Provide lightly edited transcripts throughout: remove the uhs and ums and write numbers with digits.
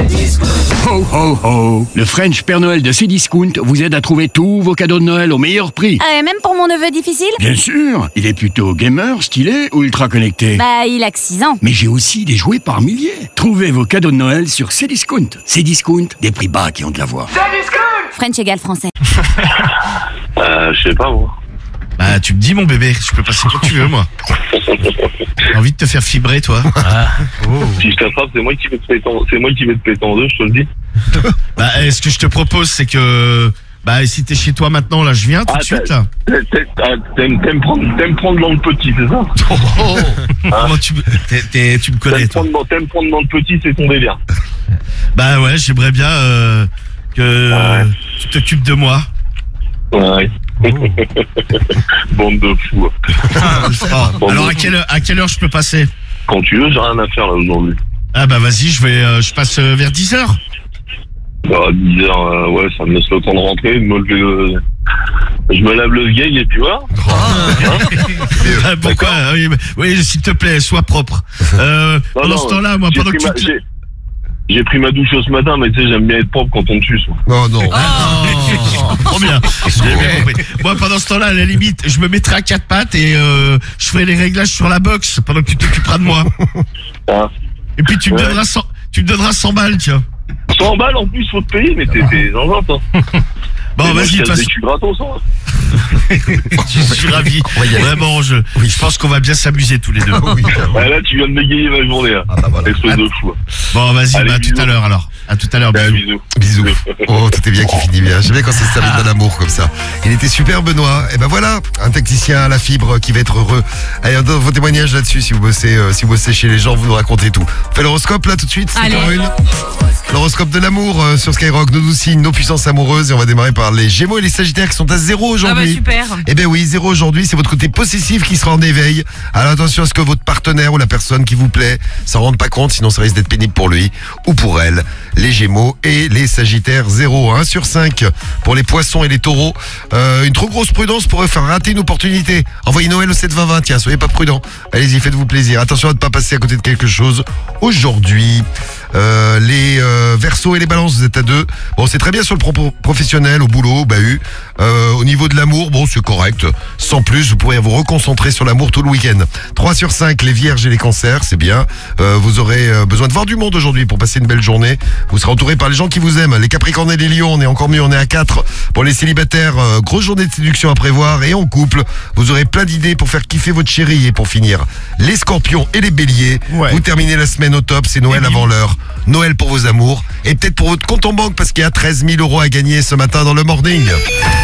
Ho ho ho! Le French Père Noël de Cdiscount vous aide à trouver tous vos cadeaux de Noël au meilleur prix. Et même pour mon neveu difficile? Bien sûr, il est plutôt gamer, stylé ou ultra connecté? Bah, il a que 6 ans. Mais j'ai aussi des jouets par milliers. Trouvez vos cadeaux de Noël sur Cdiscount. Cdiscount, des prix bas qui ont de la voix. French égale français. Je sais pas, moi. Bah, tu me dis, mon bébé, je peux passer quand tu veux, moi. J'ai envie de te faire fibrer, toi. Si je t'attrape, c'est moi qui vais te péter en deux, je te le dis. Bah, ce que je te propose, c'est que... Bah, si t'es chez toi maintenant, là, je viens tout de suite, là. T'aimes prendre dans le petit, c'est ça? Comment tu me connais, toi. T'aimes prendre dans le petit, c'est ton délire. Bah ouais, j'aimerais bien que tu t'occupes de moi. Ouais. Bande de fous. Alors, à quelle heure je peux passer? Quand tu veux, j'ai rien à faire là aujourd'hui. Ah bah vas-y, je passe vers 10h. Bah, 10h, ouais, ça me laisse le temps de rentrer, de me lever je me lave le vieil et puis voilà. Pourquoi? Oui, s'il te plaît, sois propre. Pendant ce temps-là, moi, pendant que j'ai pris ma douche ce matin, mais tu sais, j'aime bien être propre quand on me suce. Oh non. Trop bien. J'ai bien compris. Moi, pendant ce temps-là, à la limite, je me mettrai à 4 pattes et je ferai les réglages sur la box pendant que tu t'occuperas de moi. Ah. Et puis tu me donneras 100 balles, tiens. 100 balles en plus, faut te payer, mais t'es en vente, hein. Bon, vas-y, de toute façon. Tu gratos, hein. Je suis ravi. Vraiment, je pense qu'on va bien s'amuser tous les deux. Ouais, là, tu viens de m'égayer ma journée, là. Ah bah voilà. Espèce de fou. Bon, vas-y, Allez, à tout à l'heure alors. À tout à l'heure, bisous. Bisous. Oh, tout est bien qui finit bien. J'aime bien quand ça se termine dans l'amour comme ça. Il était super, Benoît. Et ben voilà, un technicien à la fibre qui va être heureux. Allez, vos témoignages là-dessus, si vous bossez chez les gens, vous nous racontez tout. On fait l'horoscope là tout de suite. C'est Caroline. L'horoscope de l'amour sur Skyrock, nos signes, nos puissances amoureuses. Et on va démarrer par les Gémeaux et les Sagittaires qui sont à 0 aujourd'hui. Ah bah super. Eh ben oui, 0 aujourd'hui, c'est votre côté possessif qui sera en éveil. Alors attention à ce que votre partenaire ou la personne qui vous plaît s'en rende pas compte, sinon ça risque d'être pénible pour lui ou pour elle. Les Gémeaux et les Sagittaires, 0, 1 sur 5 pour les Poissons et les Taureaux. Une trop grosse prudence pourrait faire rater une opportunité. Envoyez Noël au 7-20-20, tiens, soyez pas prudents. Allez-y, faites-vous plaisir. Attention à ne pas passer à côté de quelque chose aujourd'hui. Les Verseaux et les Balances, vous êtes à 2. Bon, c'est très bien sur le professionnel, au boulot, au bahut. Au niveau de l'amour, bon, c'est correct. Sans plus, vous pourrez vous reconcentrer sur l'amour tout le week-end. 3 sur 5, les Vierges et les Cancers, c'est bien. Vous aurez besoin de voir du monde aujourd'hui pour passer une belle journée. Vous serez entouré par les gens qui vous aiment. Les Capricornes et les Lions, on est encore mieux, on est à 4. Pour les célibataires, grosse journée de séduction à prévoir. Et en couple, vous aurez plein d'idées pour faire kiffer votre chérie. Et pour finir, les Scorpions et les Béliers, vous terminez la semaine au top, c'est Noël avant l'heure. Noël pour vos amours et peut-être pour votre compte en banque parce qu'il y a 13 000 € à gagner ce matin dans le morning. Il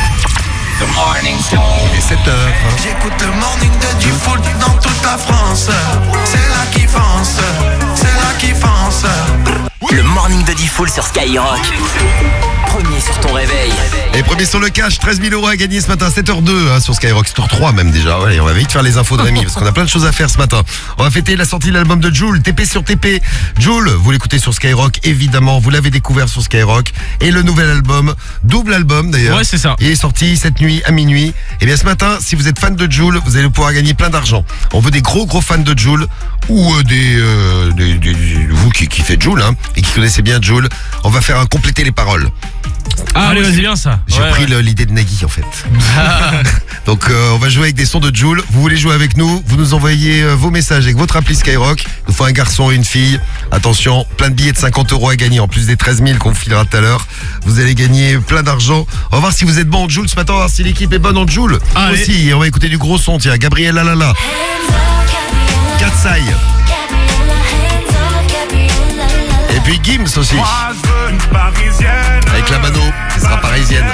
est 7h. J'écoute le morning de Diffoul dans toute la France. C'est là qui fonce, c'est là qui fonce. Le morning de Diffoul sur Skyrock. Premier sur ton réveil. Et premier sur le cash, 13 000 € à gagner ce matin, 7h02 sur Skyrock, 7h03 même déjà. Allez, on va vite faire les infos de Rémi parce qu'on a plein de choses à faire ce matin. On va fêter la sortie de l'album de Jul, TP sur TP. Jul, vous l'écoutez sur Skyrock, évidemment, vous l'avez découvert sur Skyrock. Et le nouvel album, double album d'ailleurs. Ouais, c'est ça. Il est sorti cette nuit à minuit. Et bien ce matin, si vous êtes fan de Jul, vous allez pouvoir gagner plein d'argent. On veut des gros fans de Jul ou vous qui faites Jul et qui connaissez bien Jul. On va faire compléter les paroles. Ah, allez, c'est bien ça. J'ai pris l'idée de Nagui en fait. Donc on va jouer avec des sons de Jul. Vous voulez jouer avec nous? Vous nous envoyez vos messages avec votre appli Skyrock. Il nous faut un garçon et une fille. Attention, plein de billets de 50 € à gagner. En plus des 13 000 qu'on filera tout à l'heure, vous allez gagner plein d'argent. On va voir si vous êtes bon en Jul ce matin. On va voir si l'équipe est bonne en Jul. Aussi, on va écouter du gros son. Tiens, Gabriel Lalala, Katsai. Et puis Gims aussi. Avec la mano, qui sera parisienne.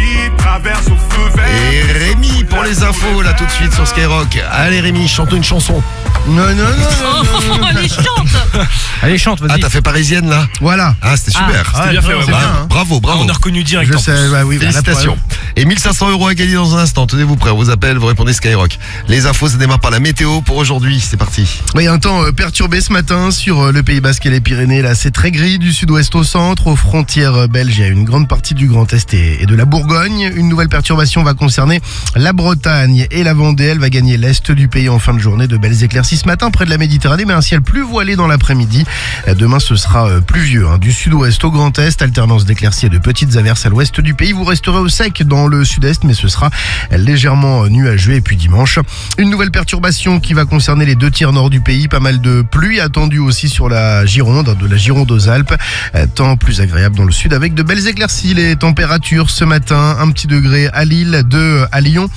Et Rémi pour les infos là tout de suite sur Skyrock. Allez Rémi, chante-nous une chanson. Non. Allez, chante. Allez, chante, vas-y. Ah, t'as fait parisienne là? Voilà. Ah, c'était super. C'était bien fait, ouais. Bravo. On a reconnu direct. Je sais, bah oui. Félicitations. Et 1500 € à gagner dans un instant. Tenez-vous prêts, on vous appelle, vous répondez Skyrock. Les infos, ça démarre par la météo pour aujourd'hui. C'est parti. Oui, un temps perturbé ce matin sur le Pays Basque et les Pyrénées. Là, c'est très gris du sud-ouest au centre, aux frontières belges. Il y a une grande partie du Grand Est et de la Bourgogne. Une nouvelle perturbation va concerner la Bretagne et la Vendée. Elle va gagner l'est du pays en fin de journée. De belles éclaircies ce matin près de la Méditerranée, mais un ciel plus voilé dans l'après-midi. après-midi. Demain, ce sera pluvieux. Du sud-ouest au grand est, alternance d'éclaircies et de petites averses à l'ouest du pays. Vous resterez au sec dans le sud-est, mais ce sera légèrement nuageux. Et puis dimanche, une nouvelle perturbation qui va concerner les 2 tiers nord du pays. Pas mal de pluie attendue aussi sur la Gironde, de la Gironde aux Alpes. Temps plus agréable dans le sud avec de belles éclaircies. Les températures ce matin, 1 petit degré à Lille, 2 à Lyon,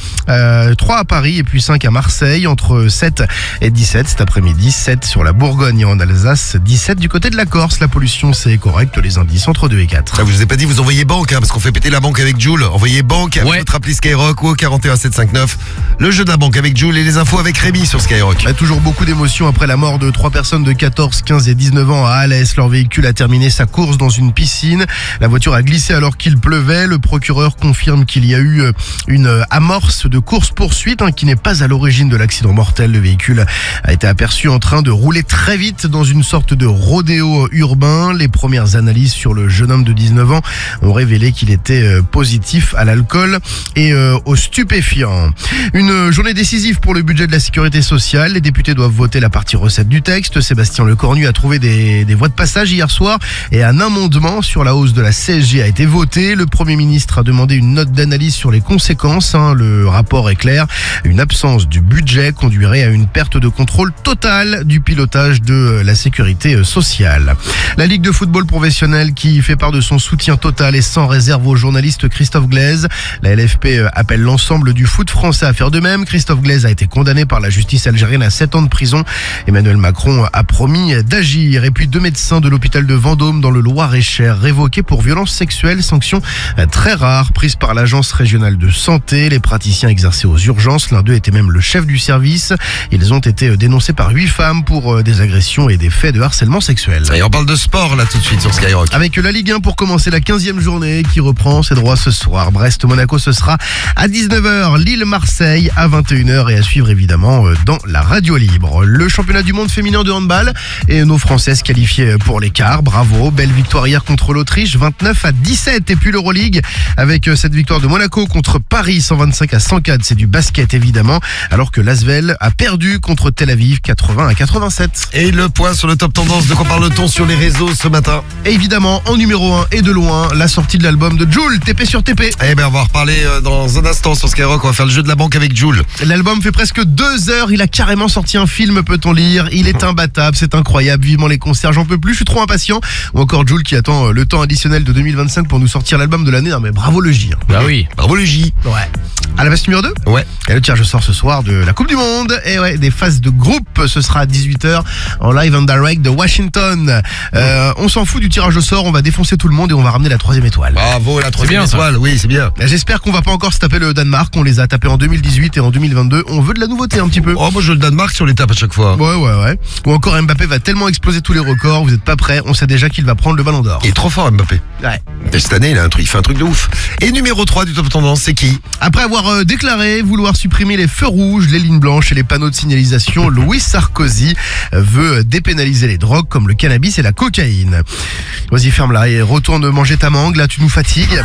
3 à Paris et puis 5 à Marseille, entre 7 et 17 cet après-midi, 7 sur la Bourgogne et en Alsace, 17 du côté de la Corse. La pollution c'est correct, les indices entre 2 et 4. Je vous ai pas dit, vous envoyez banque, parce qu'on fait péter la banque avec Joule. Envoyez banque avec votre appli Skyrock ou au 41759. Le jeu de la banque avec Joule et les infos avec Rémi sur Skyrock. Toujours beaucoup d'émotions après la mort de 3 personnes de 14, 15 et 19 ans à Alès. Leur véhicule a terminé sa course dans une piscine. La voiture a glissé alors qu'il pleuvait. Le procureur confirme qu'il y a eu une amorce de course-poursuite qui n'est pas à l'origine de l'accident mortel. Le véhicule a été aperçu en train de rouler très vite dans une sorte de rodéo urbain. Les premières analyses sur le jeune homme de 19 ans ont révélé qu'il était positif à l'alcool et aux stupéfiants. Une journée décisive pour le budget de la sécurité sociale. Les députés doivent voter la partie recette du texte. Sébastien Lecornu a trouvé des voies de passage hier soir et un amendement sur la hausse de la CSG a été voté. Le Premier ministre a demandé une note d'analyse sur les conséquences. Le rapport est clair. Une absence du budget conduirait à une perte de contrôle totale du pilotage de la sécurité sociale. La Ligue de football professionnel qui fait part de son soutien total et sans réserve au journaliste Christophe Glaise. La LFP appelle l'ensemble du foot français à faire de même. Christophe Glaise a été condamné par la justice algérienne à 7 ans de prison. Emmanuel Macron a promis d'agir. Et puis 2 médecins de l'hôpital de Vendôme dans le Loir-et-Cher révoqués pour violences sexuelles, sanction très rare prise par l'agence régionale de santé. Les praticiens exerçaient aux urgences. L'un d'eux était même le chef du service. Ils ont été dénoncés par 8 femmes pour des agressions et des faits de harcèlement sexuel. Et on parle de sport là tout de suite sur Skyrock. Avec la Ligue 1 pour commencer la 15e journée qui reprend ses droits ce soir. Brest-Monaco, ce sera à 19h. Lille-Marseille à 21h et à suivre évidemment dans la radio libre. Le championnat du monde féminin de handball et nos Françaises qualifiées pour les quarts. Bravo, belle victoire hier contre l'Autriche, 29-17. Et puis l'Euroleague avec cette victoire de Monaco contre Paris, 125-104. C'est du basket évidemment, alors que l'Asvel a perdu contre Tel Aviv, 80-87. Et le point sur le top tendance, de quoi parle-t-on sur les réseaux ce matin? Et évidemment, en numéro 1 et de loin, la sortie de l'album de Joule, TP sur TP. Eh ben on va en reparler dans un instant sur Skyrock. On va faire le jeu de la banque avec Joule. L'album fait presque 2 heures, il a carrément sorti un film, peut-on lire. Il est imbattable, c'est incroyable, vivement les concerts, j'en peux plus, je suis trop impatient. Ou encore Joule qui attend le temps additionnel de 2025 pour nous sortir l'album de l'année. Non mais bravo le J. Bah oui. Bravo le J. Ouais. À la place numéro 2. Ouais. Et le tirage sort ce soir de la Coupe du Monde. Et ouais, des phases de groupe, ce sera à 18h en live and direct de Washington. On s'en fout du tirage au sort, on va défoncer tout le monde et on va ramener la 3e étoile. Bravo la 3e bien, étoile, oui c'est bien. J'espère qu'on va pas encore se taper le Danemark, on les a tapés en 2018 et en 2022. On veut de la nouveauté un petit peu. Oh moi je le Danemark sur les tapes à chaque fois. Ouais. Ou encore Mbappé va tellement exploser tous les records, vous êtes pas prêts, on sait déjà qu'il va prendre le ballon d'or. Il est trop fort Mbappé. Ouais. Et cette année il fait un truc de ouf. Et numéro 3 du top tendance, c'est qui? Après avoir déclaré vouloir supprimer les feux rouges, les lignes blanches et les panneaux de signalisation, Louis Sarkozy veut dépénaliser les drogues comme le cannabis et la cocaïne. Vas-y, ferme-la et retourne manger ta mangue, là tu nous fatigues.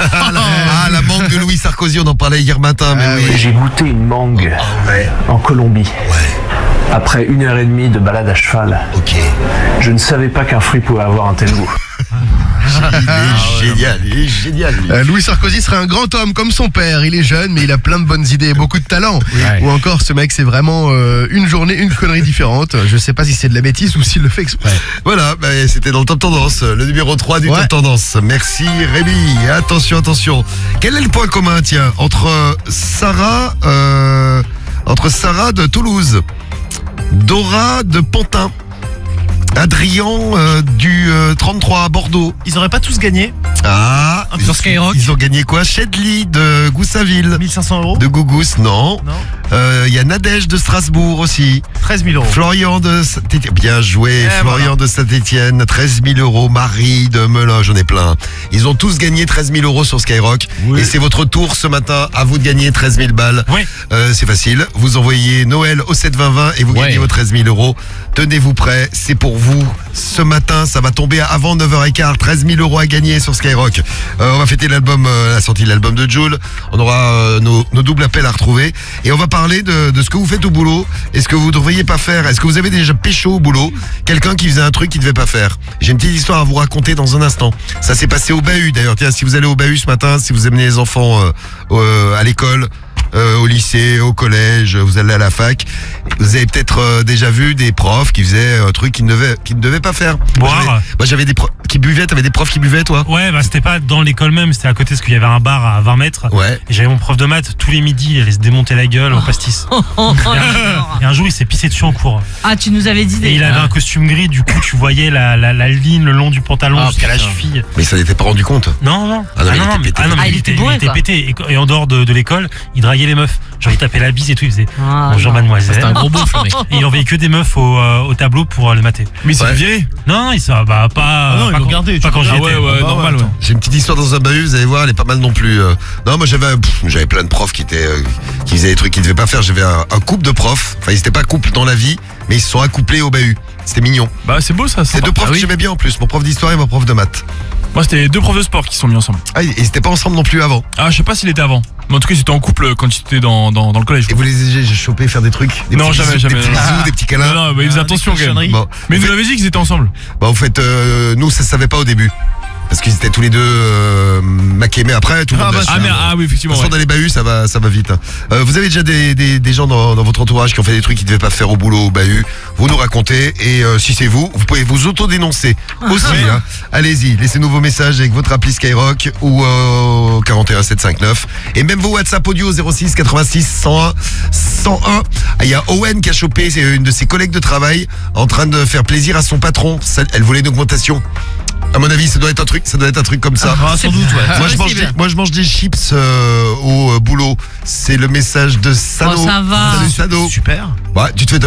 La mangue de Louis Sarkozy, on en parlait hier matin, mais oui. J'ai goûté une mangue en Colombie. Ouais. Après 1h30 de balade à cheval. Ok. Je ne savais pas qu'un fruit pouvait avoir un tel goût. Il est génial. Lui. Louis Sarkozy serait un grand homme comme son père. Il est jeune, mais il a plein de bonnes idées et beaucoup de talent. Ouais. Ou encore, ce mec, c'est vraiment une journée, une connerie différente. Je sais pas si c'est de la bêtise ou s'il le fait exprès. Voilà, c'était dans le top tendance, le numéro 3 du top tendance. Merci Rémi. Attention. Quel est le point commun, tiens, entre Sarah de Toulouse, Dora de Pantin, Adrien du 33 à Bordeaux. Ils auraient pas tous gagné Sur Skyrock. Ils ont gagné quoi? Chedli de Goussaville. 1500 €. De Gougous, non. Il y a Nadège de Strasbourg aussi. 13 000 €. Florian de Saint-Étienne. Bien joué. Florian de Saint-Étienne. 13 000 €. Marie de Melun. J'en ai plein. Ils ont tous gagné 13 000 € sur Skyrock. Oui. Et c'est votre tour ce matin. À vous de gagner 13 000 balles. Oui. C'est facile. Vous envoyez Noël au 72020 et vous gagnez vos 13 000 €. Tenez-vous prêts. C'est pour vous. Ce matin, ça va tomber avant 9h15. 13 000 € à gagner sur Skyrock. On va fêter l'album, la sortie de l'album de Joule. On aura nos doubles appels à retrouver. Et on va parler parler de ce que vous faites au boulot et ce que vous ne devriez pas faire. Est-ce que vous avez déjà pécho au boulot quelqu'un qui faisait un truc qu'il ne devait pas faire? J'ai une petite histoire à vous raconter dans un instant. Ça s'est passé au bahut d'ailleurs. Tiens, si vous allez au bahut ce matin, si vous amenez les enfants à l'école, au lycée, au collège, vous allez à la fac, vous avez peut-être déjà vu des profs qui faisaient un truc qu'ils ne devaient pas faire. Boire. Moi j'avais des profs qui buvaient. T'avais des profs qui buvaient, toi? Ouais, bah c'était pas dans l'école même, c'était à côté parce qu'il y avait un bar à 20 mètres. Ouais. Et j'avais mon prof de maths tous les midis, il allait se démonter la gueule au pastis. Et un jour il s'est pissé dessus en cours. Ah, tu nous avais dit Et il avait un costume gris, du coup tu voyais la ligne le long du pantalon jusqu'à la cheville. Mais ça n'était pas rendu compte. Non. Ah non, il était pété. mais il était pété. Et en dehors de l'école, il draguait les meufs. Genre il tapait la bise et tout, il faisait bonjour mademoiselle. C'était un gros beauf, le mec. Et il envoyait que des meufs au tableau pour le mater. Mais il s'est viré. Non, il s'est pas. Ah non, ils l'ont gardé. Pas quand j'y étais. Ouais, normal, ouais. J'ai une petite histoire dans un bahut, vous allez voir, elle est pas mal non plus. Non, moi j'avais plein de profs qui faisaient des trucs qu'ils devaient pas faire. J'avais un couple de profs. Enfin, ils étaient pas couple dans la vie, mais ils se sont accouplés au bahut. C'était mignon. Bah c'est beau ça. C'est deux profs que j'aimais bien en plus, mon prof d'histoire et mon prof de maths. Moi c'était deux profs de sport qui sont mis ensemble. Ah, ils étaient pas ensemble non plus avant. Ah, je sais pas s'il était avant. Mais en tout cas, ils étaient en couple quand ils étaient dans le collège. Et vous les avez chopés faire des trucs? Non, jamais. Des petits bisous, des petits câlins. Non, mais ils faisaient attention quand même. Bon. Mais ils nous l'avaient dit qu'ils étaient ensemble. Bah, en fait, nous, ça se savait pas au début. Parce qu'ils étaient tous les deux maqués, mais après tout le monde l'a su. Oui, effectivement. De toute façon, dans les bahuts, ça va vite. Vous avez déjà des gens dans votre entourage qui ont fait des trucs qu'ils ne devaient pas faire au boulot, au bahut. Vous nous racontez et si c'est vous pouvez vous autodénoncer aussi. Hein. Allez-y, laissez-nous vos messages avec votre appli Skyrock ou 41759 et même vos WhatsApp audio 06 86 101 101. Il y a Owen qui a chopé, c'est une de ses collègues de travail en train de faire plaisir à son patron. Elle voulait une augmentation. À mon avis, ça doit être un truc comme ça. Ah, sans doute, ouais. Moi, je mange des chips au boulot. C'est le message de Sano. Oh, ça va. Salut Sano. Super. Ouais, tu fais ton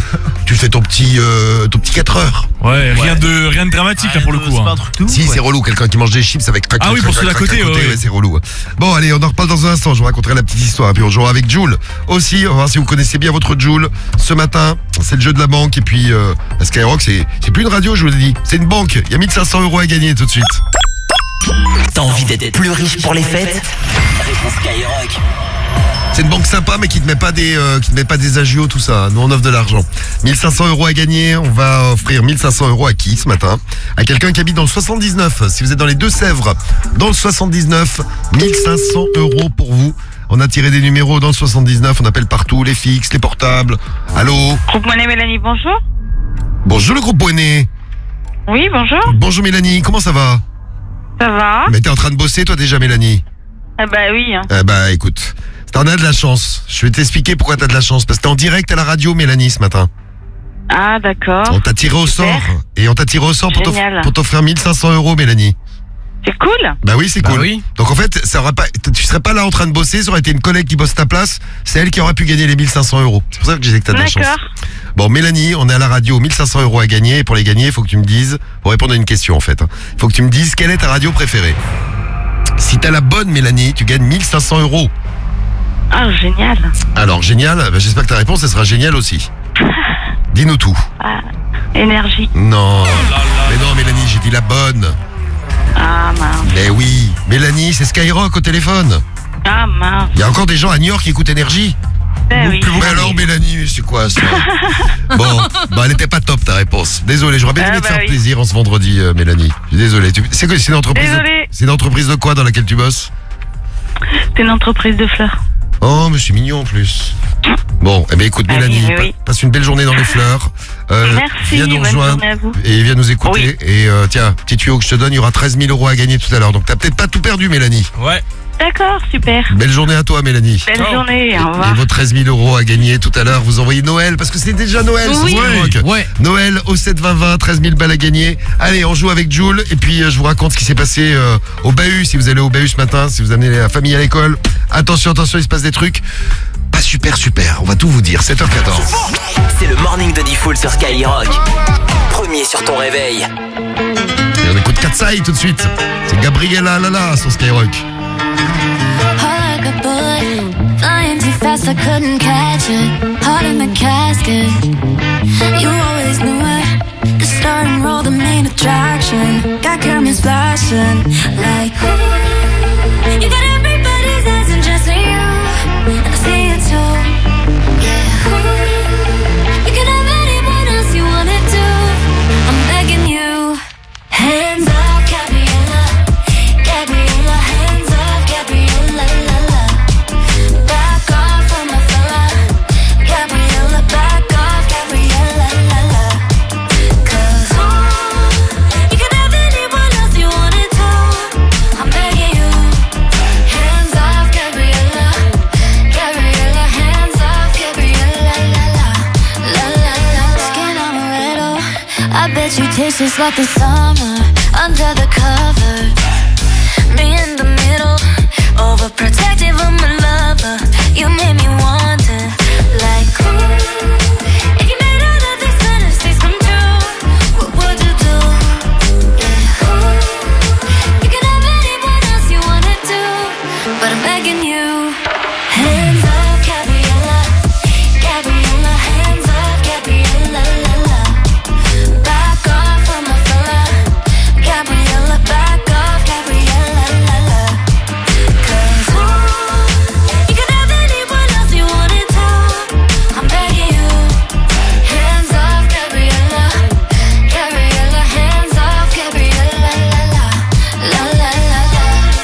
petit 4 heures. Ouais, rien de dramatique là pour le coup. C'est pas un truc de ouf, Si, c'est relou, quelqu'un qui mange des chips avec crac. Ah oui, pour ceux d'à côté, ouais. C'est relou. Bon, allez, on en reparle dans un instant. Je vous raconterai la petite histoire. Et puis on jouera avec Jules aussi. On va voir si vous connaissez bien votre Jules. Ce matin, c'est le jeu de la banque. Et puis, la Skyrock, c'est plus une radio, je vous l'ai dit. C'est une banque. Il y a 1500 € à gagner tout de suite. T'as envie d'être plus riche pour les fêtes? Réponse Skyrock. C'est une banque sympa, mais qui ne met pas des agios, tout ça. Nous, on offre de l'argent. 1500 € à gagner. On va offrir 1500 € à qui ce matin? À quelqu'un qui habite dans le 79. Si vous êtes dans les Deux-Sèvres, dans le 79, 1500 € pour vous. On a tiré des numéros dans le 79. On appelle partout, les fixes, les portables. Allô? Groupe Monnaie Mélanie, bonjour. Bonjour le groupe Bonnet. Oui, bonjour. Bonjour Mélanie, comment ça va? Ça va? Mais t'es en train de bosser toi déjà Mélanie? Ah bah oui. Écoute, t'en as de la chance. Je vais t'expliquer pourquoi t'as de la chance. Parce que t'es en direct à la radio Mélanie ce matin. Ah d'accord. On t'a tiré au sort. Et on t'a tiré au sort pour t'offrir 1500 € Mélanie. C'est cool. Bah oui, c'est cool. Oui. Donc en fait, tu serais pas là en train de bosser, ça aurait été une collègue qui bosse ta place, c'est elle qui aurait pu gagner les 1500 €. C'est pour ça que je disais que t'as de la chance. D'accord. Bon, Mélanie, on est à la radio, 1500 € à gagner, et pour les gagner, il faut que tu me dises, pour répondre à une question en fait, il faut que tu me dises quelle est ta radio préférée. Si t'as la bonne Mélanie, tu gagnes 1500 €. Ah, génial. Alors, génial, j'espère que ta réponse, elle sera géniale aussi. Dis-nous tout. Énergie. Non. Mais non Mélanie, j'ai dit la bonne. Ah mince. Mais oui, Mélanie, c'est Skyrock au téléphone. Ah mince. Il y a encore des gens à New York qui écoutent Énergie. Ben oui. Mais alors Mélanie, c'est quoi ça? Bon, elle était pas top ta réponse. Désolé, j'aurais bien aimé te faire plaisir en ce vendredi, Mélanie. Je suis désolé. C'est une entreprise. C'est une entreprise de quoi dans laquelle tu bosses? C'est une entreprise de fleurs. Oh, mais je suis mignon en plus. Bon, eh bien écoute Mélanie, passe une belle journée dans les fleurs. Merci, viens nous rejoindre et viens nous écouter. Oui. Et tiens, petit tuyau que je te donne, il y aura 13 000 € à gagner tout à l'heure. Donc t'as peut-être pas tout perdu Mélanie. Ouais. D'accord, super. Belle journée à toi Mélanie. Belle journée, au revoir. Et vos 13 000 € à gagner tout à l'heure, vous envoyez Noël, parce que c'est déjà Noël. Oui. Ouais. Noël au 7-20-20, 13 000 balles à gagner. Allez, on joue avec Jules, et puis je vous raconte ce qui s'est passé au bahut, si vous allez au bahut ce matin, si vous amenez la famille à l'école. Attention, il se passe des trucs. Pas super, on va tout vous dire, 7h14. C'est le morning de Diffoul sur Skyrock. Premier sur ton réveil. Et on écoute Katsai tout de suite. C'est Gabriella Lala sur Skyrock. Heart like a bullet, flying too fast, I couldn't catch it. Heart in the casket, you always knew it. The star and roll, the main attraction. Got cameras flashing, like ooh. You got everybody's eyes and just you. I see it too. This is like the summer under the cover. Me in the middle, overprotective of my lover. You made me wonder, like, ooh, if you made all of these fantasies come true, what would you do? Yeah, ooh, you can have anyone else you wanna do, but I'm begging you. Hands off, Gabriella, Gabriella, hands off, Gabriella, la la. Back off from my fella, Gabriella, back off, Gabriella, la la. 'Cause you can have anyone else you wanted to. I'm begging you. Hands off, Gabriella, Gabriella, hands off, Gabriella, la la, la la la la.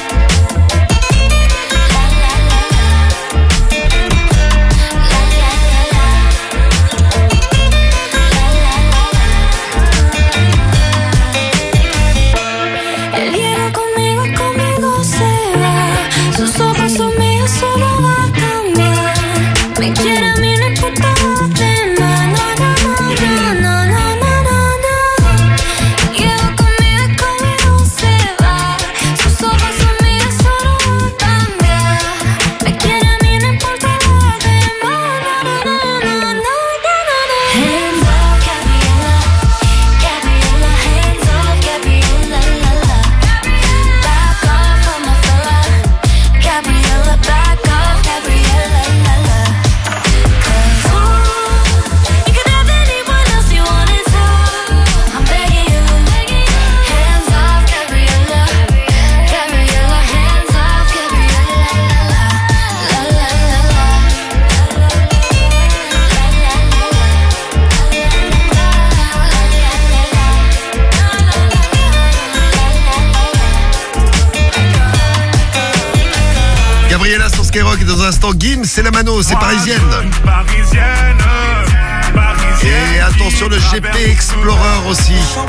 El hielo conmigo, conmigo se va. Sus ojos son míos, solo va a cambiar. Me quiere a mí, no importa lo demás. No, no, no, no, no, no, no. El hielo conmigo, conmigo se va. Sus ojos son míos, solo va a cambiar. Me quiere a mí, no importa lo demás. No, no, no, no, no, no. Hands off, Gabriella, Gabriella, hands off, Gabriella, la la. Back off from my fella, Gabriella, back off, Gabriella, la la. 'Cause you can have anyone else you wanted to. I'm begging you. Hands off, Gabriella, Gabriella, hands off, Gabriella, la la, la la la la. Gabriella sur Skyrock et dans un instant, Gims, c'est la mano, c'est parisienne. Et attention, le GP Explorer aussi.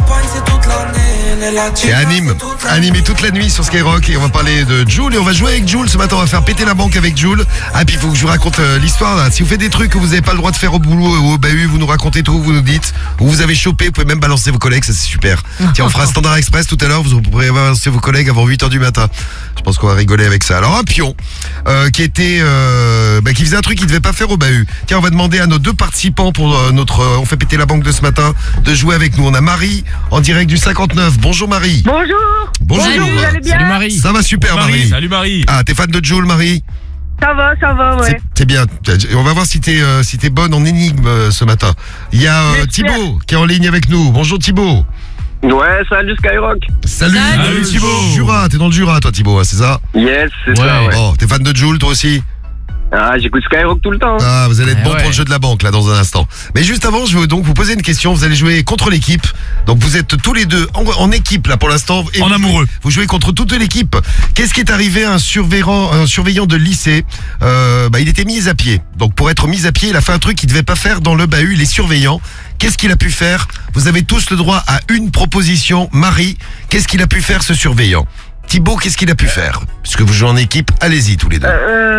Et animé toute la nuit sur Skyrock. Et on va parler de Jul et on va jouer avec Jul ce matin. On va faire péter la banque avec Jul. Ah, puis il faut que je vous raconte l'histoire là. Si vous faites des trucs que vous n'avez pas le droit de faire au boulot ou au bahut, vous nous racontez tout, vous nous dites. Ou vous avez chopé, vous pouvez même balancer vos collègues, ça c'est super. Tiens, on fera un Standard Express tout à l'heure. Vous pourrez balancer vos collègues avant 8h du matin. Je pense qu'on va rigoler avec ça. Alors un pion qui faisait un truc qu'il devait pas faire au bahut. Tiens, on va demander à nos deux participants pour notre on fait péter la banque de ce matin de jouer avec nous. On a Marie en direct du 59. Bonjour Marie. Bonjour. Bonjour. Vous allez bien? Salut Marie. Ça va super Marie. Salut Marie. Ah, t'es fan de Jul Marie? Ça va, ouais. C'est bien. On va voir si t'es bonne en énigme ce matin. Il y a Thibaut qui est en ligne avec nous. Bonjour Thibaut. Ouais, salut Skyrock. Salut Thibaut. Jura, t'es dans le Jura toi Thibaut, c'est ça? Yes, c'est ça, ouais. Oh, t'es fan de Jul toi aussi? Ah, j'écoute Skyrock tout le temps. Ah, vous allez être bon pour le jeu de la banque là dans un instant. Mais juste avant, je veux donc vous poser une question. Vous allez jouer contre l'équipe. Donc vous êtes tous les deux en équipe là pour l'instant. En amoureux. Vous jouez contre toute l'équipe. Qu'est-ce qui est arrivé à un surveillant de lycée? Il était mis à pied. Donc pour être mis à pied, il a fait un truc qu'il devait pas faire dans le bahut. Les surveillants. Qu'est-ce qu'il a pu faire? Vous avez tous le droit à une proposition. Marie, qu'est-ce qu'il a pu faire ce surveillant? Thibaut, qu'est-ce qu'il a pu faire? Puisque vous jouez en équipe, allez-y tous les deux.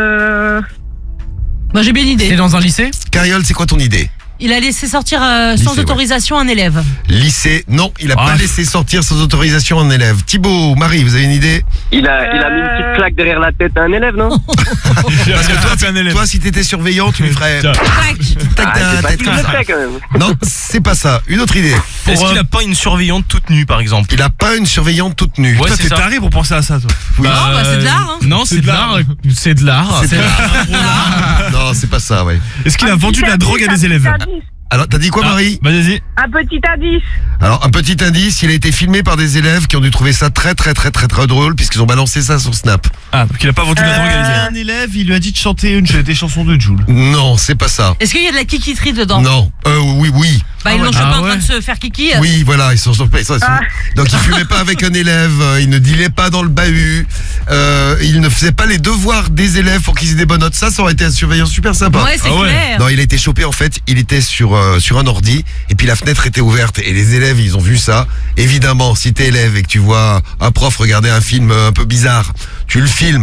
Moi j'ai bien une idée. T'es dans un lycée? Cariole, c'est quoi ton idée? Il a laissé sortir sans Lycée, autorisation un élève. Lycée, non, il a pas laissé sortir sans autorisation un élève. Thibaut, Marie, vous avez une idée? Il a mis une petite claque derrière la tête à un élève, non? Parce que toi, si t'étais surveillant, tu lui ferais tac c'est pas tête tout comme le ça. fait quand même. Non, c'est pas ça. Une autre idée. Est-ce qu'il a pas une surveillante toute nue par exemple? Il a pas une surveillante toute nue. Ouais, Toi, t'es ça. taré pour penser à ça, toi. Oui. Non, bah c'est de l'art. Hein. Non, c'est de l'art. C'est de l'art. C'est de l'art. Non, c'est pas ça, ouais. Est-ce qu'il a vendu de la drogue à des élèves? Alors, t'as dit quoi, Marie? Vas-y. Un petit indice. Alors, un petit indice, il a été filmé par des élèves qui ont dû trouver ça très drôle puisqu'ils ont balancé ça sur Snap. Ah, donc il a pas vendu de la drogue à des élèves. Un élève, il lui a dit de chanter des chansons de Jul. Non, c'est pas ça. Est-ce qu'il y a de la kikiterie dedans? Non. Oui. Bah ils l'ont chopé en train de se faire kiki. Oui, voilà, ils sont chopés. Donc il fumait pas avec un élève, il ne dealait pas dans le bahut, il ne faisait pas les devoirs des élèves pour qu'ils aient des bonnes notes. Ça aurait été un surveillant super sympa. Ouais, c'est clair. Non, il a été chopé en fait, il était sur un ordi et puis la fenêtre était ouverte et les élèves ils ont vu ça. Évidemment, si t'es élève et que tu vois un prof regarder un film un peu bizarre, tu le filmes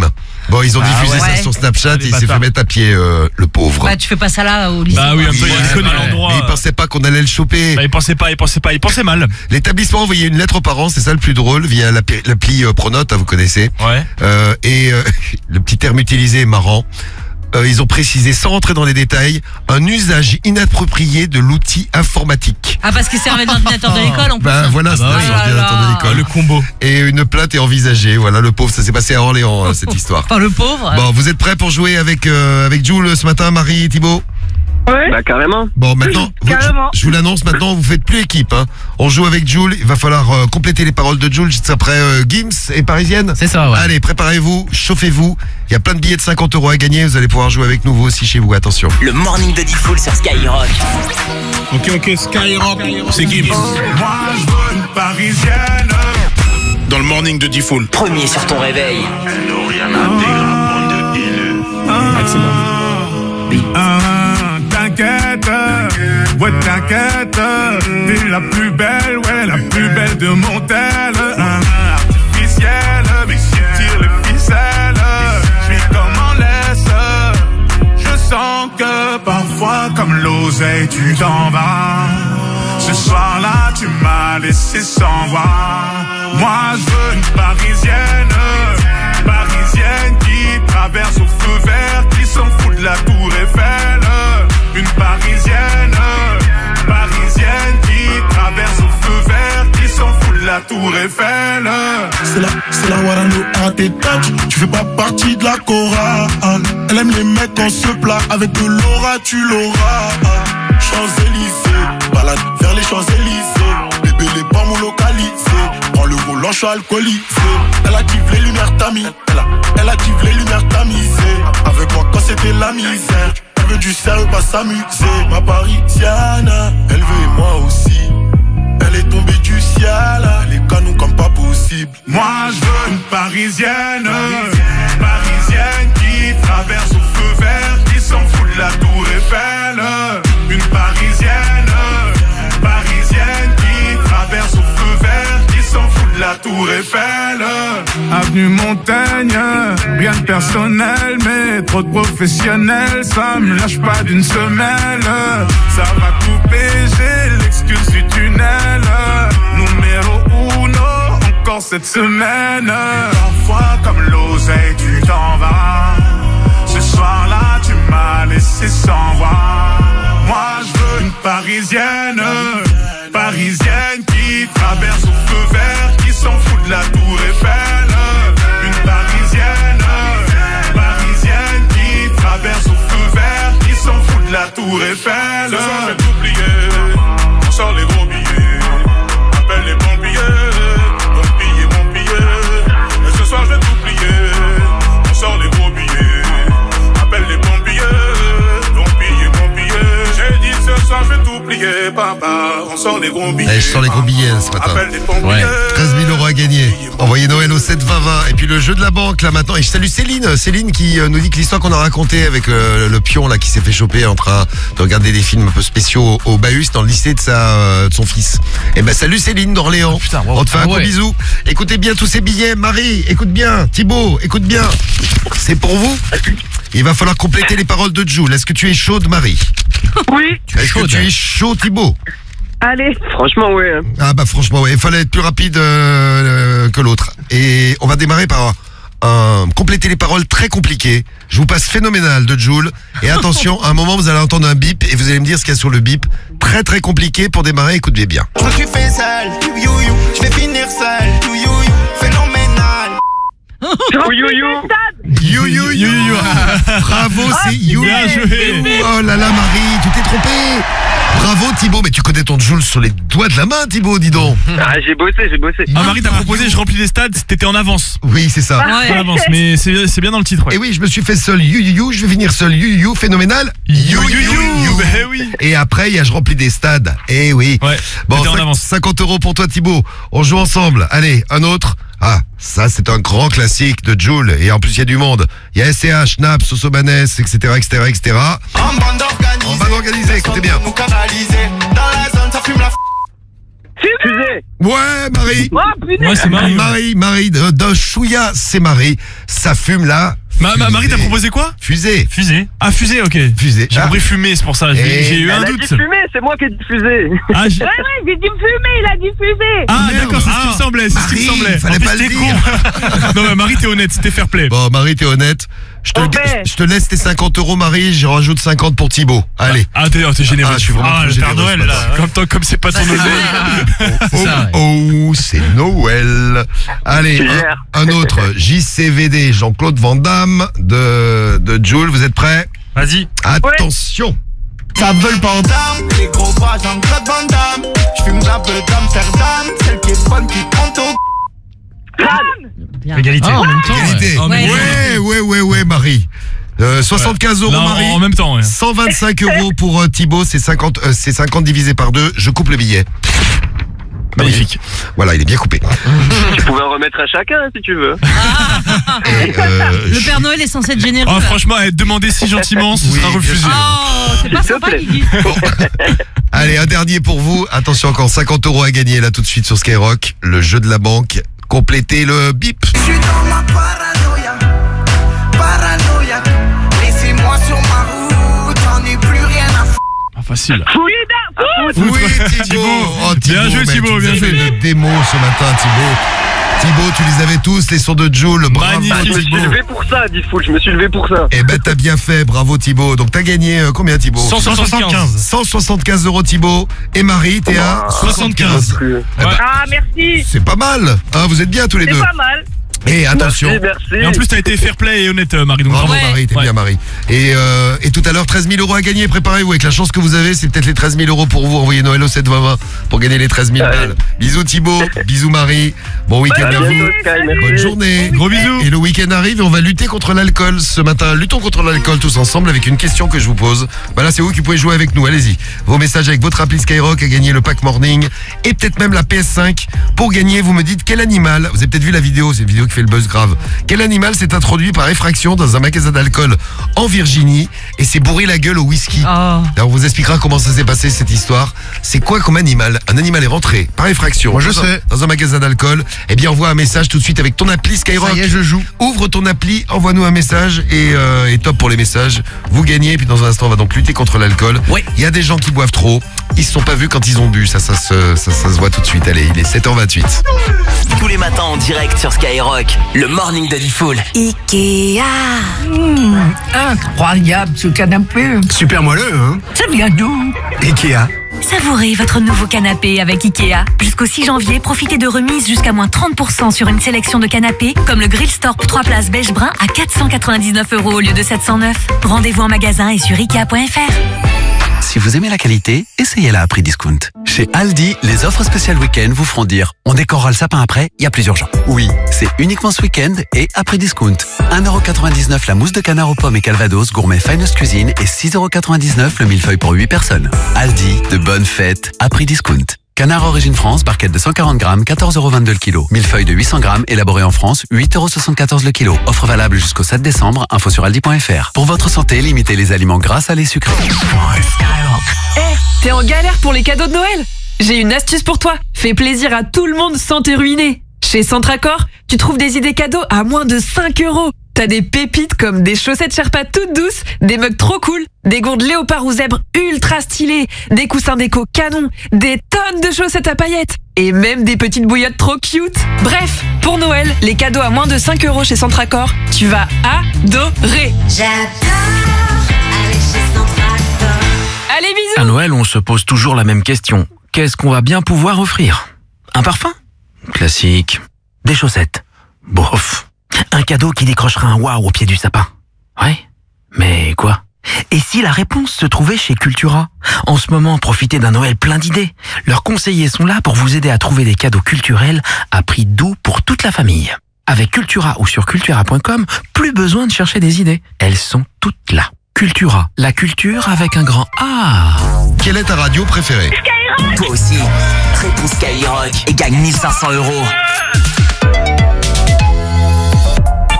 Bon, ils ont diffusé ça sur Snapchat et il s'est fait mettre à pied, le pauvre. Bah, tu fais pas ça là au lycée. Bah oui, il connaît l'endroit. Mais il pensait pas qu'on allait le choper. Bah, il pensait mal. L'établissement a envoyé une lettre aux parents, c'est ça le plus drôle, via l'appli Pronote, vous connaissez. Ouais. Le petit terme utilisé est marrant. Ils ont précisé, sans rentrer dans les détails, un usage inapproprié de l'outil informatique. Ah, parce qu'il servait d'ordinateur de l'école en plus. Bah voilà, c'est l'ordinateur de l'école. Le combo. Et une plainte est envisagée. Voilà, le pauvre, ça s'est passé à Orléans, cette histoire. Enfin, le pauvre. Bon, vous êtes prêts pour jouer avec Jules ce matin, Marie, Thibaut? Ouais. Bah carrément. Bon, maintenant, Carrément. je vous l'annonce, maintenant, vous faites plus équipe. Hein. On joue avec Jules, il va falloir compléter les paroles de Jules juste après Gims et Parisienne. C'est ça, ouais. Allez, préparez-vous, chauffez-vous. Il y a plein de billets de 50 € à gagner, vous allez pouvoir jouer avec nous, vous aussi chez vous, attention. Le morning de Diffoul sur Skyrock. Ok, Skyrock, c'est Gims. Moi, je veux une Parisienne. Dans le morning de Diffoul. Premier sur ton réveil. T'inquiète, ouais t'inquiète, t'es la plus belle, ouais la plus belle de mon tel. Artificielle, mais tire les ficelles, je suis comme en laisse. Je sens que parfois comme l'oseille tu t'en vas. Ce soir-là tu m'as laissé sans voix. Moi je veux une Parisienne, Parisienne qui traverse au feu vert, qui s'en fout de la tour Eiffel. Une Parisienne, Parisienne qui traverse au feu vert, qui s'en fout de la tour Eiffel. C'est la Warano à tes touch, tu fais pas partie de la chorale. Elle aime les mecs en se plat, avec de l'aura tu l'auras. Champs-Élysées, balade vers les Champs-Élysées. Bébé les pas mon localisé, prends le volant, je suis alcoolisé. Elle active les lumières tamisées, elle active les lumières tamisées. Avec moi quand c'était la misère. Elle veut du sérieux, pas s'amuser. Ma Parisienne, elle veut et moi aussi. Elle est tombée du ciel, elle est canon comme pas possible. Moi je veux une Parisienne, Parisienne qui traverse au feu vert, qui s'en fout de la tour Eiffel. Une Parisienne, Parisienne qui traverse au feu vert, qui s'en fout de la tour Eiffel. Avenue Montaigne, rien de personnel, mais trop de professionnels, ça me lâche pas d'une semelle. Ça va couper, j'ai l'excuse du tunnel. Numéro 1, encore cette semaine. Parfois comme l'oseille tu t'en vas. Ce soir-là tu m'as laissé sans voix. Moi je veux une Parisienne, Parisienne qui traverse au feu vert, qui s'en fout de la tour Eiffel. Une Parisienne, Parisienne qui traverse au feu vert, qui s'en fout de la tour Eiffel. Ce soir je vais t'oublier, on sort les gros billets, appelle les pompiers, donc piller mon billet. Et ce soir je vais t'oublier, on sort les gros billets, appelle les pompiers, donc piller mon billet. J'ai dit ce soir je vais t'oublier, papa, on sort les gros billets. Allez, je sors les gros billets ce matin. Ouais. 13 000 € à gagner. Envoyez Noël au 72020. Et puis le jeu de la banque là maintenant. Et je salue Céline. Céline qui nous dit que l'histoire qu'on a racontée avec le pion là qui s'est fait choper en train de regarder des films un peu spéciaux au Bahus dans le lycée de son fils. Et ben salut Céline d'Orléans. On te fait un gros bisou. Écoutez bien tous ces billets. Marie, écoute bien. Thibaut, écoute bien. C'est pour vous. Il va falloir compléter les paroles de Jules. Est-ce que tu es chaude, Marie? Oui. Est-ce que tu es chaud, Thibaut? Allez. Franchement, ouais. Ah bah franchement, ouais. Il fallait être plus rapide que l'autre. Et on va démarrer par compléter les paroles très compliquées. Je vous passe Phénoménal de Jules. Et attention, à un moment, vous allez entendre un bip et vous allez me dire ce qu'il y a sur le bip. Très très compliqué pour démarrer, écoutez bien. Je me suis fait sale, you, je vais finir sale, you, phénoménal. You. Bravo, c'est you. Bien joué. Oh là là, Marie, tu t'es trompé. Bravo, Thibaut. Mais tu connais ton Jules sur les doigts de la main, Thibaut, dis donc. Ah, j'ai bossé. Ah, Marie t'a proposé, je remplis des stades, t'étais en avance. Oui, c'est ça. En avance, mais c'est bien dans le titre. Ouais. Et oui, je me suis fait seul, you, je vais finir seul, you, phénoménal. You. Ben oui. Et après, il y a je remplis des stades. Eh oui. Ouais. Bon, en avance. 50 € pour toi, Thibaut. On joue ensemble. Allez, un autre. Ah, ça c'est un grand classique de Jules. Et en plus il y a du monde. Il y a SCH, Naps, Sosobanes, etc. En bande organisée, écoutez bien. Nous canaliser. Dans la zone ça fume la Fusée. Ouais, Marie. Oh, putain. Ouais, c'est Marie. Marie, d'un chouïa, c'est Marie. Ça fume là. Marie, t'as proposé quoi? Fusée. Ah, fusée, ok. Fusée. J'ai compris fumée, c'est pour ça. J'ai eu un Elle a doute. dit fumée, c'est moi qui ai dit fusée. Ah, Ouais, j'ai dit fumée, il a dit fusée. Ah, d'accord, c'est ce qui me semblait. C'est ce qui me Marie, semblait. fallait En plus, pas le t'es dire. con. Non, mais Marie, t'es honnête, c'était fair play. Bon, Marie, t'es honnête. Je te laisse tes 50 €, Marie. Je rajoute 50 pour Thibaut. Allez. Ah, t'es généreux. Ah, je suis vraiment le très Père généreux Noël, ce là. matin. Comme c'est pas ton Oh, c'est Noël. Allez, un autre. JCVD, Jean-Claude Van Damme de Joule. Vous êtes prêts? Vas-y. Attention. Ça veut le bandam, les gros bras Jean-Claude Van Damme. J'fume un peu d'Amsterdam, celle qui est bonne qui prend au... Égalité. Ah, en même temps. Égalité. Ouais, Marie. 75 € Là, Marie. en même temps, ouais. 125 € pour Thibaut, c'est 50 divisé par 2. Je coupe le billet. Magnifique. Voilà, il est bien coupé. Tu pouvais en remettre à chacun si tu veux. Le Père Noël est censé être généreux. Oh, franchement, demander si gentiment, ce sera refusé. Oh, c'est pas sympa, Guigui. Allez, un dernier pour vous. Attention, encore 50 € à gagner là tout de suite sur Skyrock. Le jeu de la banque. Complétez le bip. Je suis dans ma paranoïa. Laissez-moi sur ma route, j'en ai plus rien à foutre. Ah, facile. Oui, Thibaut. Oh, Bien joué, mais Thibaut, tu nous bien as fait joué. une démo ce matin, Thibaut. Thibaut, tu les avais tous, les sons de Joule. Bravo, Magnifique. Je me suis Thibaut. levé pour ça, Diffoul, je me suis levé pour ça. Eh ben, t'as bien fait, bravo Thibaut. Donc t'as gagné combien, Thibaut? 175. 175 € Thibaut. Et Marie, t'es à 75. Ah, merci. C'est pas mal. Hein, vous êtes bien tous les C'est deux. pas mal. Et attention. Merci. Et en plus, t'as été fair play et honnête, Marie. Donc Bravo bravo. Marie, t'es bien Marie. Et tout à l'heure, 13 000 € à gagner. Préparez-vous avec la chance que vous avez. C'est peut-être les 13 000 € pour vous. Envoyez Noël au 720 pour gagner les 13 000 balles. Bisous Thibaut, bisous Marie. Bon week-end à vous. Bonne journée. Gros bisous. Et le week-end arrive et on va lutter contre l'alcool ce matin. Luttons contre l'alcool tous ensemble avec une question que je vous pose. Bah là, c'est vous qui pouvez jouer avec nous. Allez-y. Vos messages avec votre appli Skyrock à gagner le pack morning et peut-être même la PS5. Pour gagner, vous me dites quel animal. Vous avez peut-être vu la vidéo. C'est une vidéo qui fait le buzz grave. Quel animal s'est introduit par effraction dans un magasin d'alcool en Virginie et s'est bourré la gueule au whisky? Là, on vous expliquera comment ça s'est passé cette histoire. C'est quoi comme animal? Un animal est rentré par effraction. Moi, je sais. Dans un magasin d'alcool. Eh bien, envoie un message tout de suite avec ton appli Skyrock. Ça y est, je joue. Ouvre ton appli, envoie-nous un message et top pour les messages. Vous gagnez. Et puis dans un instant, on va donc lutter contre l'alcool. Oui. Il y a des gens qui boivent trop. Ils se sont pas vus quand ils ont bu. Ça se voit tout de suite. Allez, il est 7h28. Tous les matins en direct sur Skyrock, le morning de Diffoul. Ikea. Incroyable ce canapé. Super moelleux, hein. Ça vient d'où? Ikea. Savourez votre nouveau canapé avec Ikea. Jusqu'au 6 janvier, profitez de remises jusqu'à moins 30% sur une sélection de canapés, comme le Grillstorp 3 places beige brun à 499 € au lieu de 709. Rendez-vous en magasin et sur Ikea.fr. Si vous aimez la qualité, essayez-la à prix discount. Chez Aldi, les offres spéciales week-end vous feront dire on décorera le sapin après, il y a plusieurs gens. Oui, c'est uniquement ce week-end et à prix discount. 1,99€ la mousse de canard aux pommes et calvados gourmet Finest Cuisine et 6,99€ le millefeuille pour 8 personnes. Aldi, de bonnes fêtes à prix discount. Canard Origine France, barquette de 140 grammes, 14,22€ le kilo. Millefeuille de 800 grammes, élaboré en France, 8,74€ le kilo. Offre valable jusqu'au 7 décembre, info sur aldi.fr. Pour votre santé, limitez les aliments gras, salés, sucrés. T'es en galère pour les cadeaux de Noël? J'ai une astuce pour toi. Fais plaisir à tout le monde sans te ruiner. Chez Centracor, tu trouves des idées cadeaux à moins de 5 €. T'as des pépites comme des chaussettes Sherpa toutes douces, des mugs trop cool, des gourdes léopard ou zèbre ultra stylées, des coussins déco canon, des tonnes de chaussettes à paillettes et même des petites bouillottes trop cute. Bref, pour Noël, les cadeaux à moins de 5 € chez Centracor, tu vas adorer. J'adore aller chez Centracor. Allez, bisous. À Noël, on se pose toujours la même question. Qu'est-ce qu'on va bien pouvoir offrir? Un parfum? Classique. Des chaussettes? Bof. Un cadeau qui décrochera un waouh au pied du sapin? Ouais. Mais quoi? Et si la réponse se trouvait chez Cultura? En ce moment, profitez d'un Noël plein d'idées. Leurs conseillers sont là pour vous aider à trouver des cadeaux culturels à prix doux pour toute la famille. Avec Cultura ou sur cultura.com, plus besoin de chercher des idées. Elles sont toutes là. Cultura, la culture avec un grand A. Quelle est ta radio préférée? Toi aussi, réponds Skyrock et gagne 1 500 €.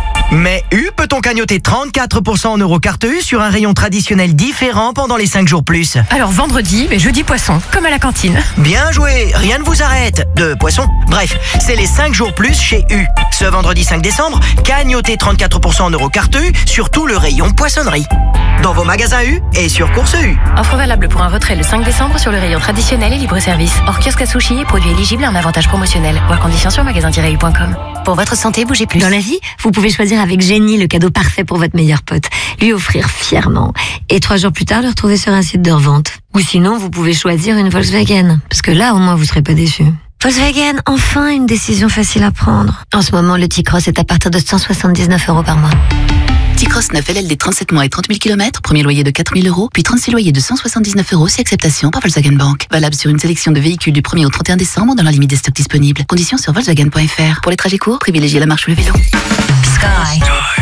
Mais peut-on cagnoter 34% en euros carte U sur un rayon traditionnel différent pendant les 5 jours plus? Alors vendredi, jeudi poisson, comme à la cantine. Bien joué, rien ne vous arrête. De poisson. Bref, c'est les 5 jours plus chez U. Ce vendredi 5 décembre, cagnotez 34% en euros carte U sur tout le rayon poissonnerie. Dans vos magasins U et sur Course U. Offre valable pour un retrait le 5 décembre sur le rayon traditionnel et libre-service. Hors kiosque à sushi et produits éligibles à un avantage promotionnel. Voir conditions sur magasin-u.com. Pour votre santé, bougez plus. Dans la vie, vous pouvez choisir avec génie le cadeau parfait pour votre meilleur pote. Lui offrir fièrement. Et 3 jours plus tard, le retrouver sur un site de revente. Ou sinon, vous pouvez choisir une Volkswagen. Parce que là, au moins, vous serez pas déçus. Volkswagen, enfin une décision facile à prendre. En ce moment, le T-Cross est à partir de 179 € par mois. T-Cross 9 LLD 37 mois et 30 000 km, premier loyer de 4 000 €, puis 36 loyers de 179 € si acceptation par Volkswagen Bank. Valable sur une sélection de véhicules du 1er au 31 décembre dans la limite des stocks disponibles. Conditions sur Volkswagen.fr. Pour les trajets courts, privilégiez la marche ou le vélo. Sky.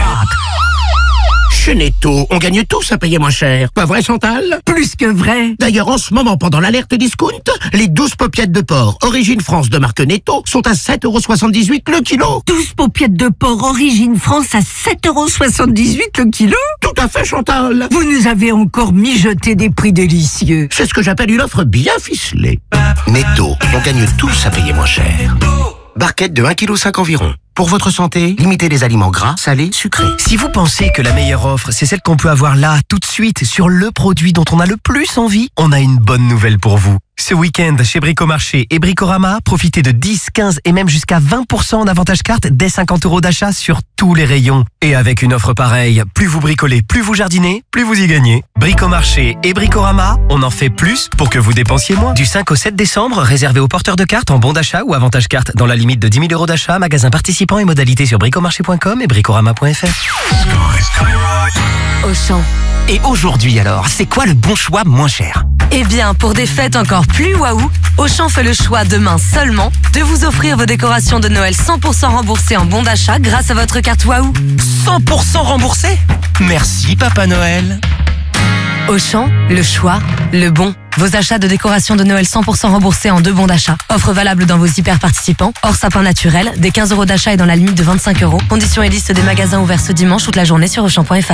Chez Netto, on gagne tous à payer moins cher. Pas vrai, Chantal? Plus que vrai. D'ailleurs, en ce moment, pendant l'alerte discount, les 12 paupiettes de porc Origine France de marque Netto sont à 7,78 € le kilo. 12 paupiettes de porc Origine France à 7,78 € le kilo? Tout à fait, Chantal. Vous nous avez encore mijoté des prix délicieux. C'est ce que j'appelle une offre bien ficelée. Netto, on gagne tous à payer moins cher. Barquette de 1,5 kg environ. Pour votre santé, limitez les aliments gras, salés, sucrés. Si vous pensez que la meilleure offre, c'est celle qu'on peut avoir là, tout de suite, sur le produit dont on a le plus envie, on a une bonne nouvelle pour vous. Ce week-end, chez Bricomarché et Bricorama, profitez de 10, 15 et même jusqu'à 20% en avantage carte dès 50 € d'achat sur tous les rayons. Et avec une offre pareille, plus vous bricolez, plus vous jardinez, plus vous y gagnez. Bricomarché et Bricorama, on en fait plus pour que vous dépensiez moins. Du 5 au 7 décembre, réservé aux porteurs de cartes en bon d'achat ou avantage carte dans la limite de 10 000 € d'achat, magasin participant et modalités sur bricomarché.com et bricorama.fr. Auchan. Et aujourd'hui alors, c'est quoi le bon choix moins cher? Eh bien, pour des fêtes encore plus waouh, Auchan fait le choix demain seulement de vous offrir vos décorations de Noël 100% remboursées en bon d'achat grâce à votre carte waouh. 100% remboursé? Merci Papa Noël. Auchan, le choix, le bon. Vos achats de décorations de Noël 100% remboursés en 2 bons d'achat. Offre valable dans vos hyper participants, hors sapin naturel, des 15 € d'achat et dans la limite de 25 €. Conditions et liste des magasins ouverts ce dimanche toute la journée sur Auchan.fr.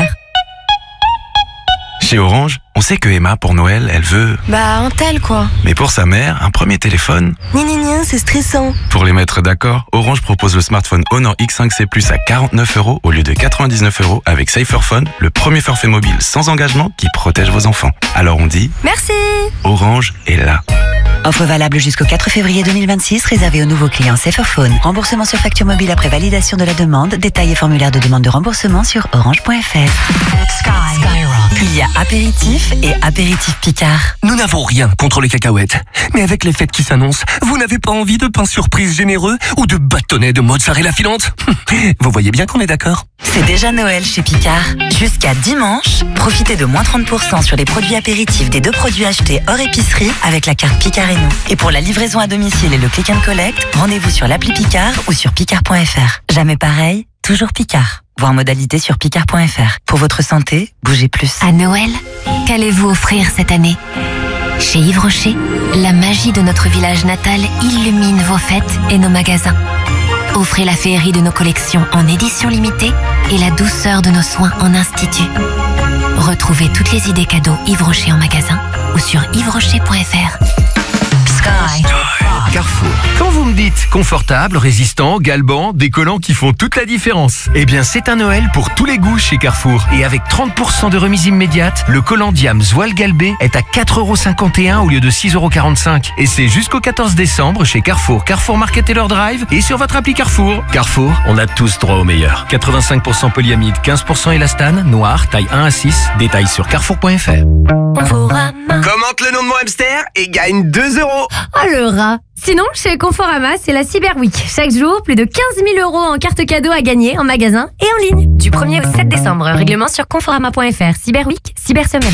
Chez Orange, on sait que Emma, pour Noël, elle veut... un tel quoi. Mais pour sa mère, un premier téléphone. C'est stressant. Pour les mettre d'accord, Orange propose le smartphone Honor X5C Plus à 49 € au lieu de 99 € avec Saferphone, le premier forfait mobile sans engagement qui protège vos enfants. Alors on dit... Merci. Orange est là. Offre valable jusqu'au 4 février 2026, réservée aux nouveaux clients Saferphone. Remboursement sur facture mobile après validation de la demande. Détails et formulaire de demande de remboursement sur orange.fr. Il y a apéritif et apéritif Picard. Nous n'avons rien contre les cacahuètes. Mais avec les fêtes qui s'annoncent, vous n'avez pas envie de pain surprise généreux ou de bâtonnets de mozzarella filante? Vous voyez bien qu'on est d'accord. C'est déjà Noël chez Picard. Jusqu'à dimanche, profitez de moins 30% sur les produits apéritifs des 2 produits achetés hors épicerie avec la carte Picard et nous. Et pour la livraison à domicile et le click and collect, rendez-vous sur l'appli Picard ou sur picard.fr. Jamais pareil, toujours Picard. Voir modalité sur picard.fr. Pour votre santé, bougez plus. À Noël, qu'allez-vous offrir cette année? Chez Yves Rocher, la magie de notre village natal illumine vos fêtes et nos magasins. Offrez la féerie de nos collections en édition limitée et la douceur de nos soins en institut. Retrouvez toutes les idées cadeaux Yves Rocher en magasin ou sur yvesrocher.fr. Sky. Carrefour. Quand vous me dites confortable, résistant, galbant, décollant qui font toute la différence, eh bien c'est un Noël pour tous les goûts chez Carrefour. Et avec 30% de remise immédiate, le collant Diams Voile Galbé est à 4,51 € au lieu de 6,45 €. Et c'est jusqu'au 14 décembre chez Carrefour, Carrefour Market Taylor Drive et sur votre appli Carrefour. Carrefour, on a tous droit au meilleur. 85% polyamide, 15% élastane, noir, taille 1 à 6. Détails sur carrefour.fr. Commente le nom de mon hamster et gagne 2 €. Oh le rat. Sinon, chez Conforama, c'est la Cyber Week. Chaque jour, plus de 15 000 € en cartes cadeaux à gagner en magasin et en ligne. Du 1er au 7 décembre, règlement sur Conforama.fr. Cyber Week, Cyber Semaine.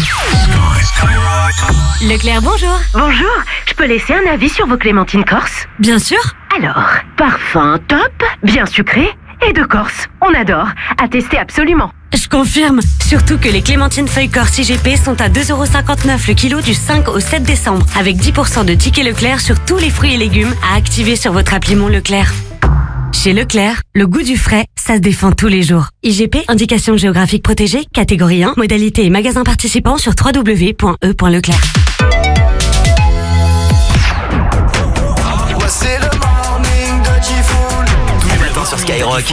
Leclerc, bonjour. Bonjour, je peux laisser un avis sur vos clémentines corse? Bien sûr. Alors, parfum top, bien sucré et de Corse. On adore. À tester absolument. Je confirme. Surtout que les clémentines feuilles corse IGP sont à 2,59 € le kilo du 5 au 7 décembre. Avec 10% de tickets Leclerc sur tous les fruits et légumes à activer sur votre appli Mon Leclerc. Chez Leclerc, le goût du frais, ça se défend tous les jours. IGP, indication géographique protégée, catégorie 1, modalité et magasin participant sur www.e.leclerc. C'est le morning de Diffoul. Tous les matins sur Skyrock.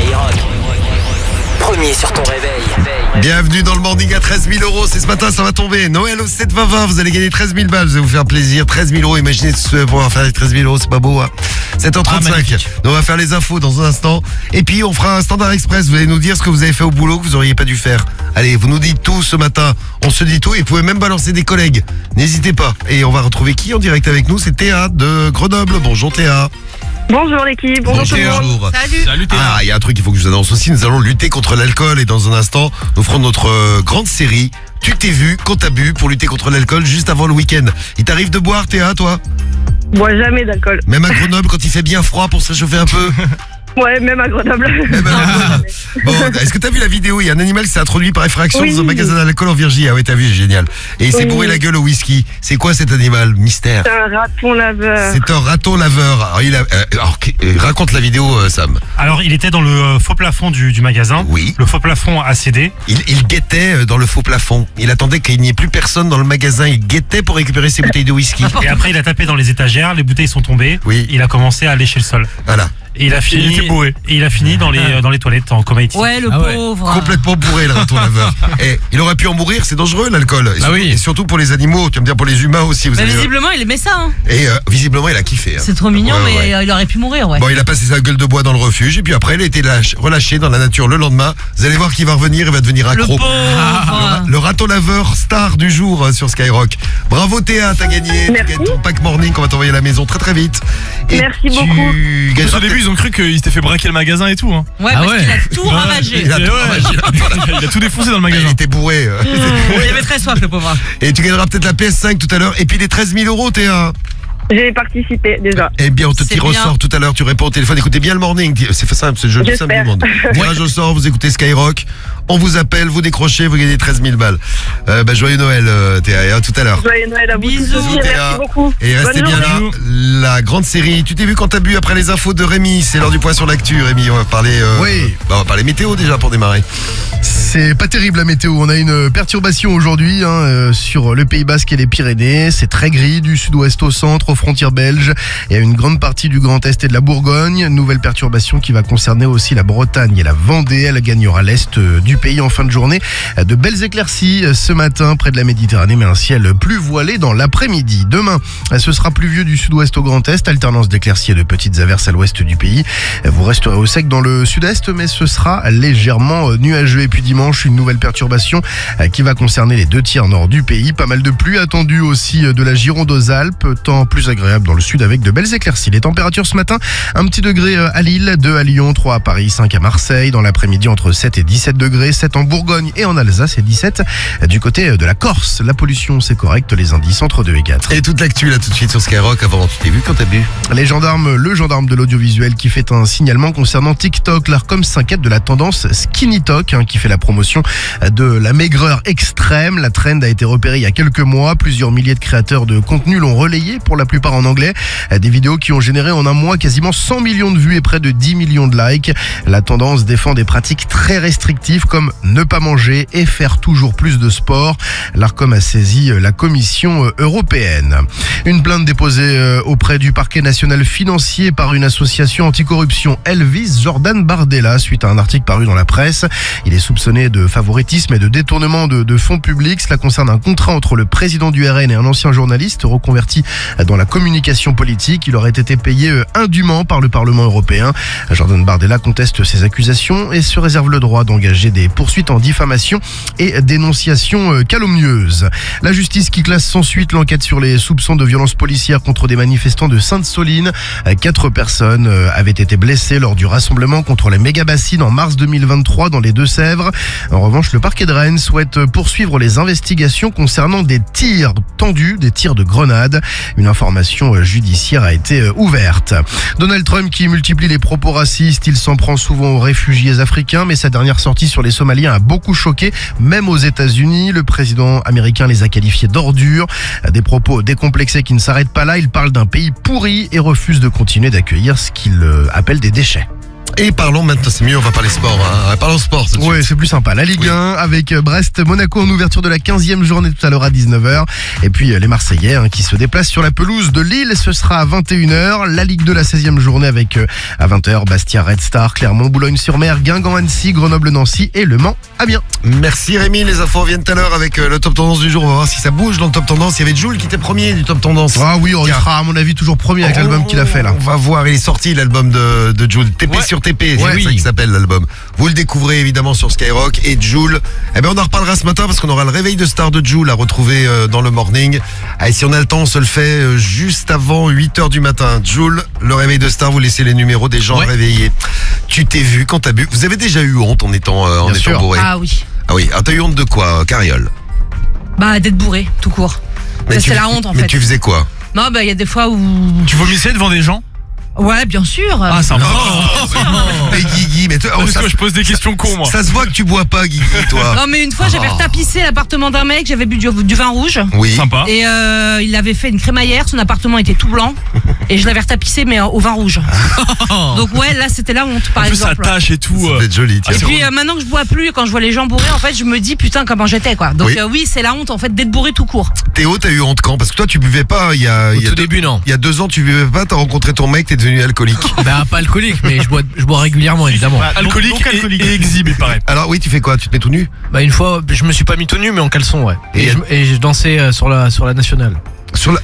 Premier sur ton réveil. Bienvenue dans le morning à 13 000 euros. C'est ce matin, ça va tomber. Noël au 7-20-20. Vous allez gagner 13 000 balles. Vous allez vous faire plaisir. 13 000 euros. Imaginez pouvoir faire les 13 000 euros. C'est pas beau, hein. 7h35. On va faire les infos dans un instant. Et puis, on fera un standard express. Vous allez nous dire ce que vous avez fait au boulot que vous auriez pas dû faire. Allez, vous nous dites tout ce matin. On se dit tout. Et vous pouvez même balancer des collègues. N'hésitez pas. Et on va retrouver qui en direct avec nous? C'est Théa de Grenoble. Bonjour Théa. Bonjour l'équipe, bonjour tout le monde. Salut Théa. Ah, il y a un truc qu'il faut que je vous annonce aussi. Nous allons lutter contre l'alcool et dans un instant, nous ferons notre grande série. Tu t'es vu quand t'as bu pour lutter contre l'alcool juste avant le week-end. Il t'arrive de boire Théa, toi? Je bois jamais d'alcool. Même à Grenoble quand il fait bien froid pour se réchauffer un peu? Ouais, même à Grenoble. Bon, est-ce que t'as vu la vidéo? Il y a un animal qui s'est introduit par effraction Oui. dans un magasin d'alcool en Virginie. Ah ouais, t'as vu, c'est génial. Et il s'est Oui. bourré la gueule au whisky. C'est quoi cet animal? Mystère. C'est un raton laveur. C'est un raton laveur. Alors, raconte la vidéo, Sam. Alors, il était dans le faux plafond du magasin. Oui. Le faux plafond a cédé. Il guettait dans le faux plafond. Il attendait qu'il n'y ait plus personne dans le magasin. Il guettait pour récupérer ses bouteilles de whisky. Et après, il a tapé dans les étagères, les bouteilles sont tombées. Oui. Il a commencé à lécher le sol. Voilà. Et il a fini. Il était bourré. Et il a fini dans les toilettes en coma éthique. Ouais, le pauvre. Complètement bourré, le raton laveur. Et il aurait pu en mourir, c'est dangereux l'alcool. Et surtout, et surtout pour les animaux, tu vas me dire pour les humains aussi. Vous Mais avez- visiblement, il aimait ça. Hein. Et visiblement, il a kiffé. hein. C'est trop mignon, Ouais, mais ouais. il aurait pu mourir, ouais. Bon, il a passé sa gueule de bois dans le refuge et puis après, il a été relâché dans la nature le lendemain. Vous allez voir qu'il va revenir, il va devenir accro. Le raton laveur star du jour sur Skyrock. Bravo Théa, t'as gagné. Tu gagnes ton pack morning qu'on va t'envoyer à la maison très très vite. Et Merci tu beaucoup. gagneras Au début, ils ont cru qu'il s'était fait braquer le magasin et tout. Hein. Ouais, parce qu'il a tout ravagé. Il a tout ravagé. Il a tout défoncé dans le magasin. Il était bourré. Il avait très soif, le pauvre. Et tu gagneras peut-être la PS5 tout à l'heure. Et puis les 13 000 euros, Théa. J'ai participé déjà. Eh bien, on te C'est tire au bien. sort tout à l'heure. Tu réponds au téléphone. Écoutez bien le morning. C'est simple, c'est le jeu du simple du monde. Tirage au sort, vous écoutez Skyrock. On vous appelle, vous décrochez, vous gagnez 13 000 balles. Joyeux Noël, Théa. Et à tout à l'heure. Joyeux Noël à vous tous Bisous, aussi, Théa. merci beaucoup. Et restez Bonne bien là. journée. La grande série. Tu t'es vu quand t'as bu après les infos de Rémi. C'est l'heure du point sur l'actu, Rémi. On va parler. Oui. On va parler météo déjà pour démarrer. C'est pas terrible la météo, on a une perturbation aujourd'hui sur le Pays Basque et les Pyrénées, c'est très gris du sud-ouest au centre, aux frontières belges et à une grande partie du Grand Est et de la Bourgogne. Nouvelle perturbation qui va concerner aussi la Bretagne et la Vendée, elle gagnera l'Est du pays en fin de journée. De belles éclaircies ce matin près de la Méditerranée mais un ciel plus voilé dans l'après-midi. Demain, ce sera pluvieux du sud-ouest au Grand Est, alternance d'éclaircies et de petites averses à l'ouest du pays. Vous resterez au sec dans le sud-est mais ce sera légèrement nuageux. Et puis dimanche, une nouvelle perturbation qui va concerner les 2 tiers nord du pays. Pas mal de pluie attendue aussi de la Gironde aux Alpes. Temps plus agréable dans le sud avec de belles éclaircies. Les températures ce matin, un petit degré à Lille, 2 à Lyon, 3 à Paris, 5 à Marseille. Dans l'après-midi, entre 7 et 17 degrés, 7 en Bourgogne et en Alsace et 17 du côté de la Corse. La pollution, c'est correct. Les indices entre 2 et 4. Et toute l'actu là tout de suite sur Skyrock. Avant, tu t'es vu quand t'as bu? Le gendarme de l'audiovisuel qui fait un signalement concernant TikTok. L'Arcom s'inquiète de la tendance Skinny Talk qui fait la promotion de la maigreur extrême. La trend a été repérée il y a quelques mois. Plusieurs milliers de créateurs de contenu l'ont relayé, pour la plupart en anglais. Des vidéos qui ont généré en un mois quasiment 100 millions de vues et près de 10 millions de likes. La tendance défend des pratiques très restrictives comme ne pas manger et faire toujours plus de sport. L'Arcom a saisi la Commission européenne. Une plainte déposée auprès du parquet national financier par une association anticorruption Elvis Jordan Bardella suite à un article paru dans la presse. Il est soupçonné de favoritisme et de détournement de fonds publics. Cela concerne un contrat entre le président du RN et un ancien journaliste reconverti dans la communication politique. Il aurait été payé indûment par le Parlement européen. Jordan Bardella conteste ces accusations et se réserve le droit d'engager des poursuites en diffamation et dénonciation calomnieuse. La justice qui classe sans suite l'enquête sur les soupçons de violences policières contre des manifestants de Sainte-Soline. 4 personnes avaient été blessées lors du rassemblement contre les méga-bassines en mars 2023 dans les Deux-Sèvres. En revanche, le parquet de Rennes souhaite poursuivre les investigations concernant des tirs tendus, des tirs de grenades. Une information information judiciaire a été ouverte. Donald Trump qui multiplie les propos racistes, il s'en prend souvent aux réfugiés africains, mais sa dernière sortie sur les Somaliens a beaucoup choqué, même aux États-Unis. Le président américain les a qualifiés d'ordures, des propos décomplexés qui ne s'arrêtent pas là. Il parle d'un pays pourri et refuse de continuer d'accueillir ce qu'il appelle des déchets. Et parlons maintenant, c'est mieux, on va parler sport. Hein. Parlons sport. Oui, c'est plus sympa. La Ligue 1 avec Brest-Monaco en ouverture de la 15e journée tout à l'heure à 19h. Et puis les Marseillais qui se déplacent sur la pelouse de Lille, ce sera à 21h. La Ligue 2, la 16e journée avec à 20h Bastia Red Star, Clermont, Boulogne-sur-Mer, Guingamp, Annecy, Grenoble-Nancy et Le Mans, Amiens. Merci Rémi, les infos viennent tout à l'heure avec le top tendance du jour. On va voir si ça bouge dans le top tendance. Il y avait Jul qui était premier du top tendance. Ah oui, il sera à mon avis toujours premier avec l'album qu'il a fait là. On va voir, il est sorti l'album de Jul, TP sur TP, c'est ça qui s'appelle l'album. Vous le découvrez évidemment sur Skyrock. Et Jul, on en reparlera ce matin parce qu'on aura le réveil de star de Jul à retrouver dans le morning. Allez, si on a le temps, on se le fait juste avant 8h du matin. Jul, le réveil de star, vous laissez les numéros des gens réveillés. Tu t'es vu quand t'as bu. Vous avez déjà eu honte en étant bourré? Ah oui. Ah oui, t'as eu honte de quoi, Cariole? Bah d'être bourré, tout court. C'est la honte en fait. Mais tu faisais quoi? Non, il y a des fois où... Tu vomissais devant des gens? Ouais, bien sûr. Ah, ça va. Mais Guigui, mais toi, je pose des questions cons, moi. Ça se voit que tu bois pas, Guigui, toi. Non, mais une fois, j'avais retapissé l'appartement d'un mec, j'avais bu du vin rouge. Oui. Sympa. Et il avait fait une crémaillère, son appartement était tout blanc. Et je l'avais retapissé, mais au vin rouge. Donc, ouais, là, c'était la honte, par exemple. En plus, ça tâche et tout. Ça va être joli, tiens. Et puis, maintenant que je bois plus, quand je vois les gens bourrés, en fait, je me dis, putain, comment j'étais, quoi. Donc, oui, c'est la honte, en fait, d'être bourré tout court. Théo, t'as eu honte quand? Parce que toi, tu buvais pas il y a début, non. Il y a 2 ans, tu buvais pas, t'as rencontré ton mec, t'es devenu alcoolique. Bah, pas alcoolique, mais je bois régulièrement, évidemment. Alcoolique et exhibe, il paraît. Alors oui, tu fais quoi? Tu te mets tout nu? Bah, une fois, je me suis pas mis tout nu, mais en caleçon, ouais. Et je dansais sur la nationale. Sur la...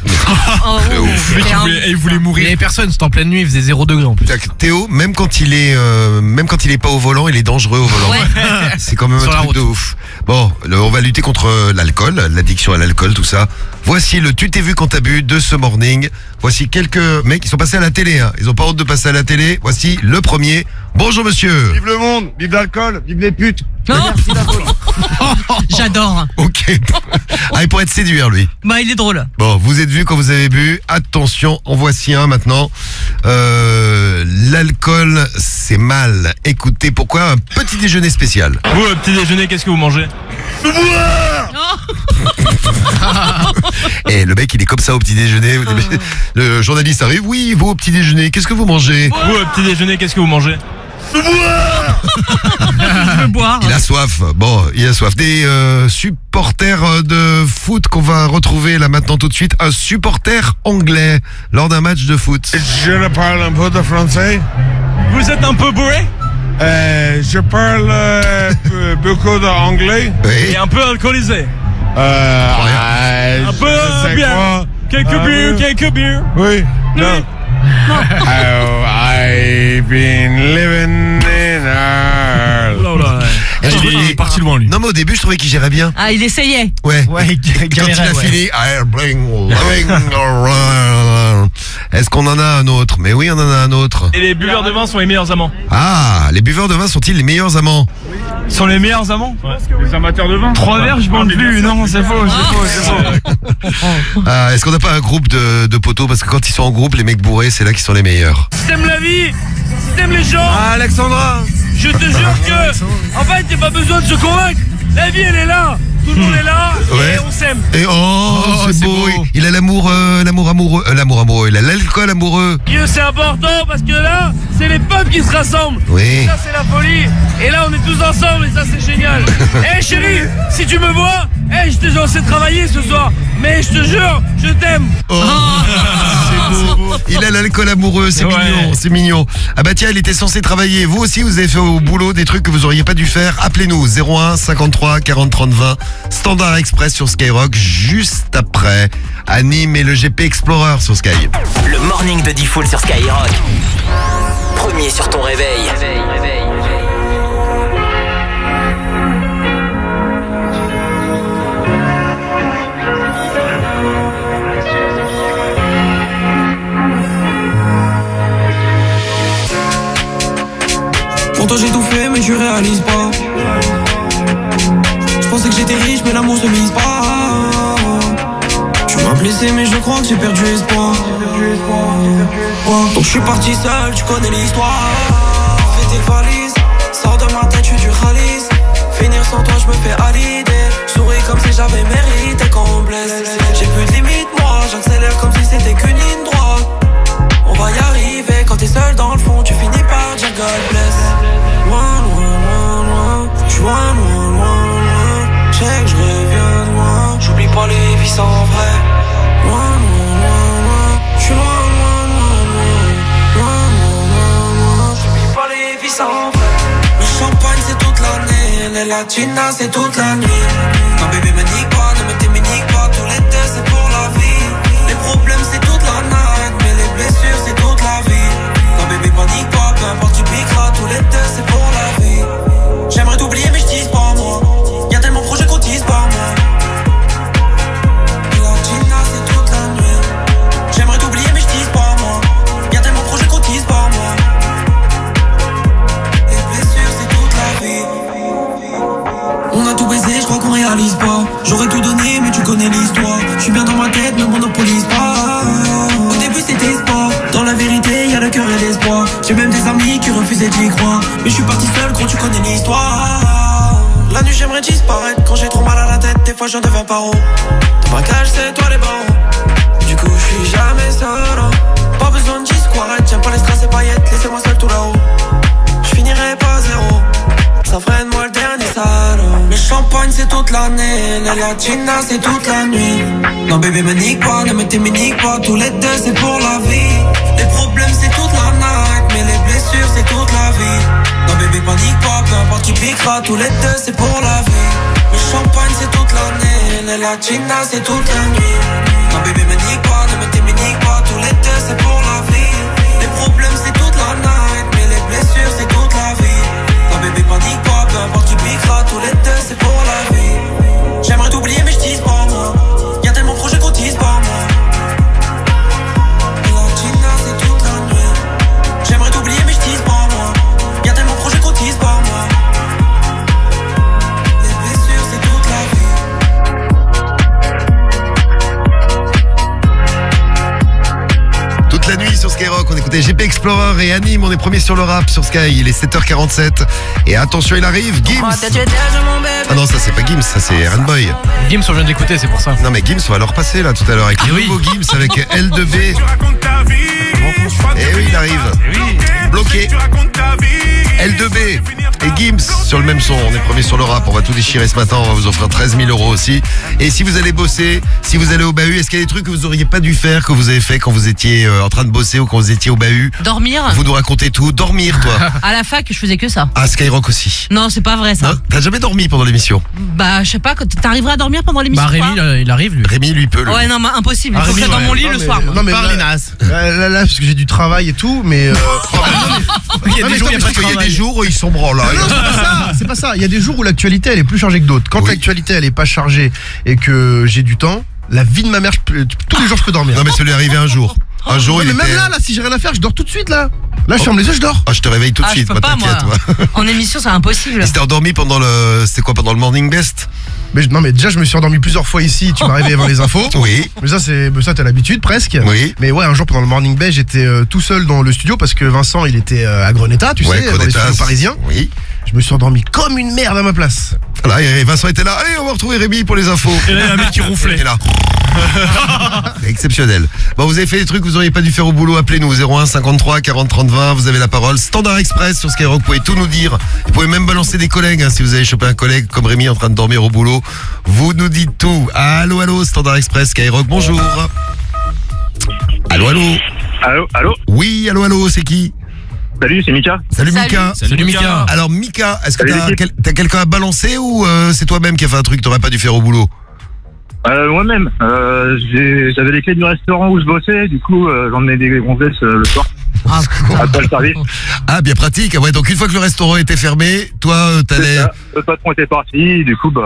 Il voulait mourir. Il y avait personne, c'était en pleine nuit, il faisait 0 degré en plus. Théo, même quand il est pas au volant, il est dangereux au volant. Ouais. C'est quand même un truc de ouf. Bon, on va lutter contre l'alcool, l'addiction à l'alcool, tout ça. Voici le tu t'es vu quand t'as bu de ce morning. Voici quelques mecs qui sont passés à la télé. Ils ont pas honte de passer à la télé. Voici le premier. Bonjour monsieur. Vive le monde, vive l'alcool, vive les putes. Merci J'adore. Ok. Ah, il pourrait te séduire, lui. Bah, il est drôle. Bon, vous êtes vu quand vous avez bu. Attention, en voici un maintenant. L'alcool, c'est mal. Écoutez, pourquoi un petit déjeuner spécial? Vous, petit déjeuner, qu'est-ce que vous mangez? Et le mec, il est comme ça au petit déjeuner. Le journaliste arrive. Oui, vous au petit déjeuner, qu'est-ce que vous mangez? Vous, au petit déjeuner, qu'est-ce que vous mangez? Je veux boire. Il a soif. Bon, il a soif. Des supporters de foot qu'on va retrouver là maintenant tout de suite. Un supporter anglais lors d'un match de foot. Je parle un peu de français. Vous êtes un peu bourré? Je parle beaucoup d'anglais. Oui. Et un peu alcoolisé. Un peu bien. Quelques bières. Oui. Non. I've been living in Ireland. Il est parti loin, lui. Non, mais au début, je trouvais qu'il gérait bien. Ah, il essayait. Ouais. Quand il a fini, I've been living around. Est-ce qu'on en a un autre? Mais oui, on en a un autre. Et les buveurs de vin sont les meilleurs amants. Ah, les buveurs de vin sont-ils les meilleurs amants? Sont les meilleurs amants? Les amateurs de vin. 3 verres, je bande plus. Non, c'est faux, c'est faux. Est-ce qu'on n'a pas un groupe de poteaux? Parce que quand ils sont en groupe, les mecs bourrés, c'est là qu'ils sont les meilleurs. Si t'aimes la vie, si t'aimes les gens. Alexandra. Je te jure que, en fait, t'as pas besoin de se convaincre. La vie, elle est là. Tout le monde est là et on s'aime. Et c'est beau. Il a l'amour amoureux. Il a l'alcool amoureux. Dieu, c'est important parce que là, c'est les peuples qui se rassemblent. Oui. Et ça, c'est la folie. Et là, on est tous ensemble et ça, c'est génial. Chérie, si tu me vois, je t'ai censé travailler ce soir. Mais je te jure, je t'aime. C'est beau. Il a l'alcool amoureux, c'est mignon, c'est mignon. Ah bah tiens, il était censé travailler. Vous aussi, vous avez fait au boulot des trucs que vous auriez pas dû faire. Appelez-nous 01 53 40 30 20. Standard Express sur Skyrock, juste après Anime et le GP Explorer sur Sky. Le morning de Diffoul sur Skyrock. Premier sur ton réveil. Pour toi j'ai tout fait mais tu réalises pas. Je pensais que j'étais riche mais l'amour se mise pas. Tu Tu m'as blessé mais je crois que j'ai perdu espoir. Donc je suis parti seul, tu connais l'histoire. Fais tes valises, sors de ma tête, je suis du Khalis. Finir sans toi, je me fais à l'idée. Souris comme si j'avais mérité qu'on me blesse. J'ai plus de limite, moi, j'accélère comme si c'était qu'une ligne droite. On va y arriver, quand t'es seul dans le fond, tu finis par dire God bless. Loin, loin, loin, loin, j'suis loin, loin, loin, loin. J'sais que j'reviens de loin, j'oublie pas les vies sans vrai. Loin, loin, loin, loin, j'suis loin, loin, loin, loin, loin, loin, loin, j'oublie pas les vies sans vrai. Le champagne c'est toute l'année, les latinas c'est toute la nuit. Ma bébé me nique pas, ne me t'éminique pas, tous les deux c'est pour la vie. Les problèmes c'est toute la night, mais les blessures c'est toute la vie. Ma bébé panique pas, peu importe tu piqueras, tous les deux c'est pour la vie. J'aimerais t'oublier mais je dis pas moi, y'a tellement de projets qu'on dise pas moi. Les latinas c'est toute la nuit. J'aimerais t'oublier mais je dis pas moi, y'a tellement de projets qu'on dise pas moi. Les blessures c'est toute la vie. On a tout baisé, je crois qu'on réalise pas. J'aurais tout donné mais tu connais l'histoire. Je suis bien dans ma tête, ne monopolise pas. Au début c'était sport, dans la vérité y'a le cœur et l'espoir. J'ai même des amis qui refusaient d'y croire, mais je suis parti seul quand tu connais l'histoire. La nuit j'aimerais disparaître, quand j'ai trop mal à la tête, des fois j'en deviens paro. Ton braquage c'est toi les barreaux, du coup je suis jamais seul. Pas besoin de disquarette, j'aime pas les strass et paillettes, laissez-moi seul tout là-haut. Je finirai pas zéro, ça freine moi le dernier salaud. Le champagne c'est toute l'année, les latinas c'est toute la nuit. Non bébé me nique pas, ne me t'éminique pas, tous les deux c'est pour la vie. Les problèmes c'est toute la night, mais les blessures c'est toute la vie. Non bébé panique pas, peu importe qui piquera, tous les deux c'est pour la vie. Le champagne c'est toute l'année, les latinas c'est toute la nuit. Non bébé me nique pas, ne me t'éminique pas, tous les deux c'est pour la vie. Les problèmes c'est toute la night, mais les blessures c'est toute la vie. Non bébé panique pas, peu importe qui piquera, tous les deux c'est pour la vie. J'aimerais t'oublier mais je dis pas moi, y'a tellement de projets qu'on dise pas moi. Les latinas c'est toute la nuit. J'aimerais t'oublier mais je dis pas moi, y'a tellement de projets qu'on dise pas moi. Les blessures c'est toute la vie. Toute la nuit sur Skyrock, on écoutait GP Explorer et Anime, on est premier sur le rap sur Sky, il est 7h47. Et attention, il arrive, Gims. Ah non, ça c'est pas Gims, ça c'est Runboy. Gims, on vient d'écouter, c'est pour ça. Non mais Gims, on va le repasser là tout à l'heure avec le nouveau Gims avec L2B. Et oui, il arrive. Bloqué. L2B et Gims sur le même son, on est premier sur le rap, on va tout déchirer ce matin, on va vous offrir 13 000 € aussi. Et si vous allez bosser, si vous allez au bahut, est-ce qu'il y a des trucs que vous auriez pas dû faire, que vous avez fait quand vous étiez en train de bosser ou quand vous étiez au bahut? Dormir. Vous nous racontez tout. Dormir, toi? À la fac, je faisais que ça. À Skyrock aussi? Non, c'est pas vrai ça. Non, t'as jamais dormi pendant l'émission? Bah, je sais pas, t'arriveras à dormir pendant l'émission? Bah, Rémi, il arrive lui. Rémi, lui, peut. Lui. Ouais, non, impossible. Il faut que je sois dans mon lit le soir. Non, mais là, parce que j'ai du travail et tout, mais. Il y a des jours où ils sont branlants. C'est pas ça. Il y a des jours où l'actualité elle est plus chargée que d'autres. Quand l'actualité elle est pas chargée et que j'ai du temps, la vie de ma mère, tous les jours je peux dormir. Non mais ça lui est arrivé un jour. Un jour, mais même là, si j'ai rien à faire, je dors tout de suite là. Là, je ferme les yeux, je dors. Ah, je te réveille tout de suite, moi t'inquiète. En émission, c'est impossible. Tu t'es endormi pendant c'était quoi, pendant le Morning Best? Non mais déjà je me suis endormi plusieurs fois ici, tu m'as réveillé avant les infos. Oui. Mais ça t'as l'habitude presque. Oui. Mais ouais, un jour pendant le Morning Best, j'étais tout seul dans le studio parce que Vincent il était à Greneta, tu sais, dans les studios parisiens. Oui. Je me suis endormi comme une merde à ma place. Voilà, et Vincent était là. Allez, on va retrouver Rémi pour les infos. Et là, il y a un mec qui ronflait. Et là. Exceptionnel. Bon, vous avez fait des trucs que vous auriez pas dû faire au boulot. Appelez-nous 01 53 40 30 20. Vous avez la parole. Standard Express sur Skyrock. Vous pouvez tout nous dire. Vous pouvez même balancer des collègues. Si vous avez chopé un collègue comme Rémi en train de dormir au boulot, vous nous dites tout. Allô, allô, Standard Express, Skyrock. Bonjour. Allô, allô. Allô. Oui, allô, allô. C'est qui? Salut, c'est Mika. Salut Mika. Salut Mika. Alors Mika, est-ce que t'as quelqu'un à balancer ou c'est toi-même qui a fait un truc que t'aurais pas dû faire au boulot? Moi-même. J'avais les clés du restaurant où je bossais, du coup j'emmenais des gonzesses le soir. Après le service. Ah, bien pratique. Ouais, donc une fois que le restaurant était fermé, toi t'allais... Le patron était parti, du coup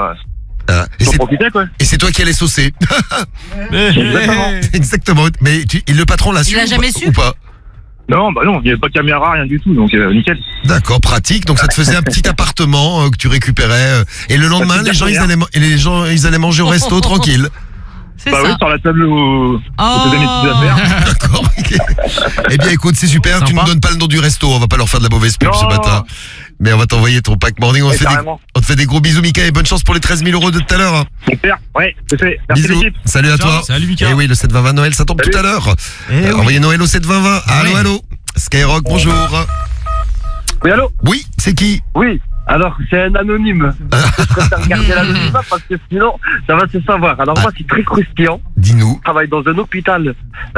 et c'est toi qui allais saucer. Exactement. Exactement. Mais le patron l'a su? Il a jamais su ou pas? Non, il n'y avait pas de caméra, rien du tout, donc nickel. D'accord, pratique. Donc ça te faisait un petit appartement que tu récupérais. Et le lendemain, les gens ils allaient manger au resto tranquille. C'est Bah ça. oui, sur la table où Oh. des petites affaires. D'accord, ok. Eh bien, écoute, c'est super. Tu nous donnes pas le nom du resto. On va pas leur faire de la mauvaise pub ce matin. Mais on va t'envoyer ton pack morning. On te fait des gros bisous, Mika, et bonne chance pour les 13 000 € de tout à l'heure. Super, ouais, c'est fait. Merci Bisous. l'équipe. Salut à toi. Salut, Mika. Et oui, le 7-20-20 Noël, ça tombe tout à l'heure. Envoyez Noël au 7-20-20. Allô, allô. Skyrock, bonjour. Oui, allô? Oui, c'est qui? Oui. Alors, c'est un anonyme. Je préfère garder l'anonymat parce que sinon, ça va se savoir. Alors, moi, c'est très croustillant. Dis-nous. Je travaille dans un hôpital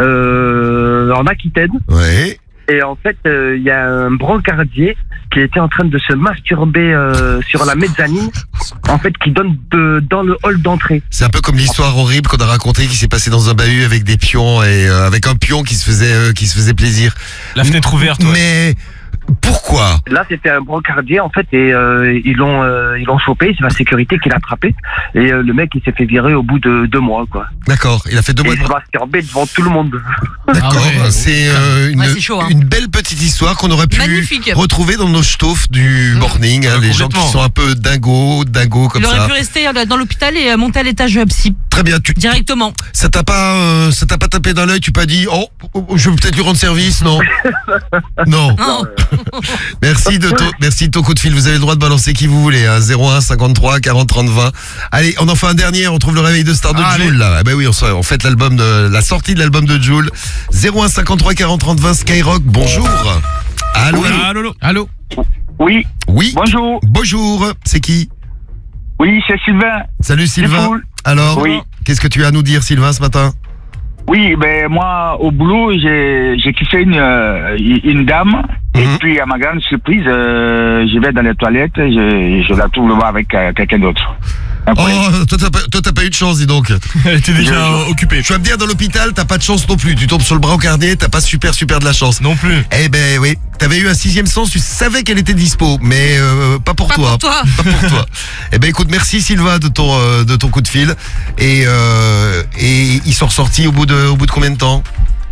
en Aquitaine. Ouais. Et en fait, il y a un brancardier qui était en train de se masturber sur la mezzanine, en fait, qui donne dans le hall d'entrée. C'est un peu comme l'histoire horrible qu'on a racontée qui s'est passée dans un bahut avec des pions et avec un pion qui se faisait plaisir. La fenêtre ouverte. Ouais. Mais pourquoi? Là, c'était un brancardier, en fait, et ils l'ont chopé, c'est la sécurité qui l'a attrapé. Et le mec, il s'est fait virer au bout de 2 mois, quoi. D'accord, il a fait 2 mois de... Il s'est masturbé devant tout le monde. D'accord, c'est c'est chaud, hein. une belle petite histoire qu'on aurait pu retrouver dans nos ch'tauffes du morning, hein, les gens qui sont un peu dingos comme il ça. Il aurait pu rester dans l'hôpital et monter à l'étage psy. Très bien, directement. Ça t'a pas tapé dans l'œil, tu pas dit je vais peut-être lui rendre service, non? Non. Merci de ton coup de fil. Vous avez le droit de balancer qui vous voulez, hein. 01 53 40 30 20. Allez, on en fait un dernier. On trouve le réveil de star de Jul là. Eh ben oui, on fait la sortie de l'album de Jul. 01 53 40 30 20 Skyrock. Bonjour. Allô, Oui. allô. Oui. Oui. Bonjour. Bonjour. C'est qui? Oui, c'est Sylvain. Salut Sylvain. Cool. Alors, qu'est-ce que tu as à nous dire, Sylvain, ce matin? Oui, ben moi, au boulot, j'ai kiffé une dame. Et puis, à ma grande surprise, je vais dans les toilettes, je la trouve là-bas avec quelqu'un d'autre. Oh, toi t'as pas eu de chance, dis donc. Elle était déjà occupée. Tu vas me dire, dans l'hôpital, t'as pas de chance non plus. Tu tombes sur le brancardier, t'as pas super de la chance. Non plus. Eh ben oui, t'avais eu un 6e sens, tu savais qu'elle était dispo, mais pas pour toi. Pas pour toi. Eh ben écoute, merci Sylvain de ton coup de fil. Et ils sont ressortis au bout de combien de temps?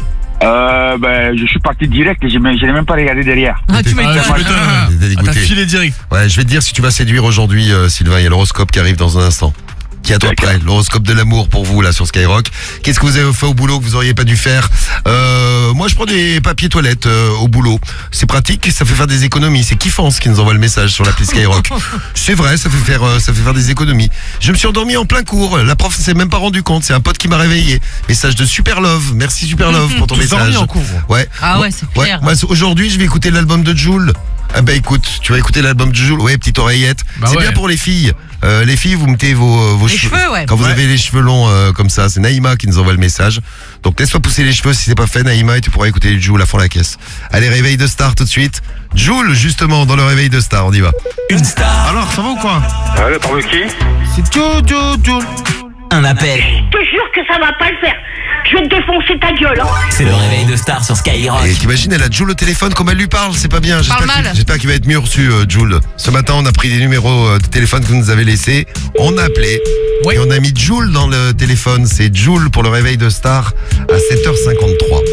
Ben, je suis parti direct et je n'ai même pas regardé derrière. Ah, tu m'étonnes. T'as filé direct. Ouais, je vais te dire si tu vas séduire aujourd'hui, Sylvain. Il y a l'horoscope qui arrive dans un instant. Qui est à toi près, l'horoscope de l'amour pour vous là sur Skyrock. Qu'est-ce que vous avez fait au boulot que vous auriez pas dû faire? Moi je prends des papiers toilettes au boulot. C'est pratique, ça fait faire des économies. C'est kiffant ce qui nous envoie le message sur l'appli Skyrock. C'est vrai, ça fait faire des économies. Je me suis endormi en plein cours. La prof s'est même pas rendu compte. C'est un pote qui m'a réveillé. Message de Super Love. Merci Super Love pour ton message. En cours. Ouais. Ah ouais, c'est clair. Moi, aujourd'hui je vais écouter l'album de Jul. Ah bah écoute, tu vas écouter l'album de Jul. Ouais, petite oreillette. C'est bien pour les filles. Les filles, vous mettez vos cheveux. Ouais. Quand vous avez les cheveux longs comme ça, c'est Naïma qui nous envoie le message. Donc laisse-toi pousser les cheveux si c'est pas fait, Naïma, et tu pourras écouter Jul à fond la caisse. Allez, réveil de star tout de suite. Jul, justement, dans le réveil de star, on y va. Une star. Alors, ça va ou quoi? Allez, parle qui? C'est Jul. Un appel. Je te jure que ça va pas le faire. Je vais te défoncer ta gueule. Hein. C'est le réveil de star sur Skyrock. Et t'imagines, elle a Jul au téléphone, comme elle lui parle, c'est pas bien. J'espère qu'il va être mieux reçu, Jul. Ce matin, on a pris des numéros de téléphone que vous nous avez laissés. On a appelé. Et on a mis Jul dans le téléphone. C'est Jul pour le réveil de star à 7h53.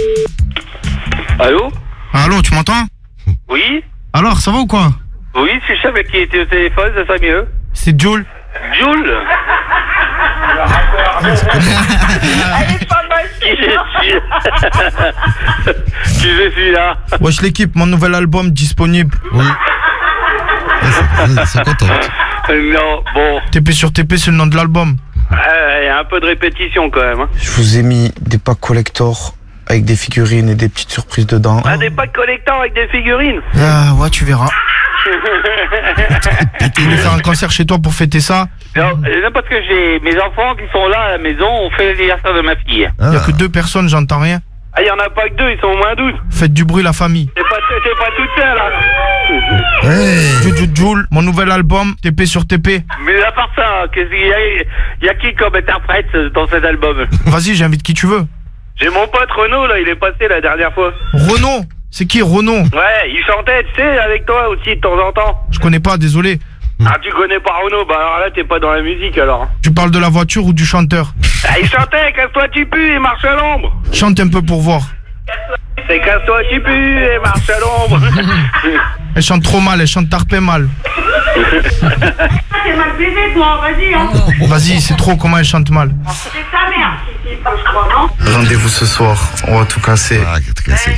Allô? Allô, tu m'entends? Oui? Alors, ça va ou quoi? Oui, si je savais qui était au téléphone, ça serait mieux. C'est Jul. Jul? Elle est pas mal. Qui je suis là? Wesh l'équipe, mon nouvel album disponible. Oui. C'est contente. Non, bon. TP sur TP, c'est le nom de l'album. Il y a un peu de répétition quand même. Hein. Je vous ai mis des packs collector avec des figurines et des petites surprises dedans. Ah, des packs collecteurs avec des figurines? Ah ouais, tu verras. Tu veux faire un concert chez toi pour fêter ça? Non, parce que j'ai mes enfants qui sont là à la maison, on fait l'anniversaire de ma fille. Il y a que 2 personnes, j'entends rien. Ah, il y en a pas que 2, ils sont au moins 12. Faites du bruit la famille. C'est pas toute seule, hein. Jul, mon nouvel album, TP sur TP. Mais à part ça, il y a qui comme interprète dans cet album? Vas-y, j'invite qui tu veux. J'ai mon pote Renaud, là, il est passé la dernière fois. Renaud? C'est qui Renaud? Ouais, il chantait, tu sais, avec toi aussi de temps en temps. Je connais pas, désolé. Ah, tu connais pas Renaud? Bah alors là, t'es pas dans la musique alors. Tu parles de la voiture ou du chanteur? Ah, il chantait, casse-toi tu pues et marche à l'ombre. Chante un peu pour voir. C'est casse-toi tu pues et marche à l'ombre. Elle chante trop mal, elle chante tarpé mal. C'est mal baisé, toi, vas-y. Hein. Vas-y, c'est trop comment elle chante mal. C'est ta mère. Rendez-vous ce soir, on va tout casser. Ah, tout casser.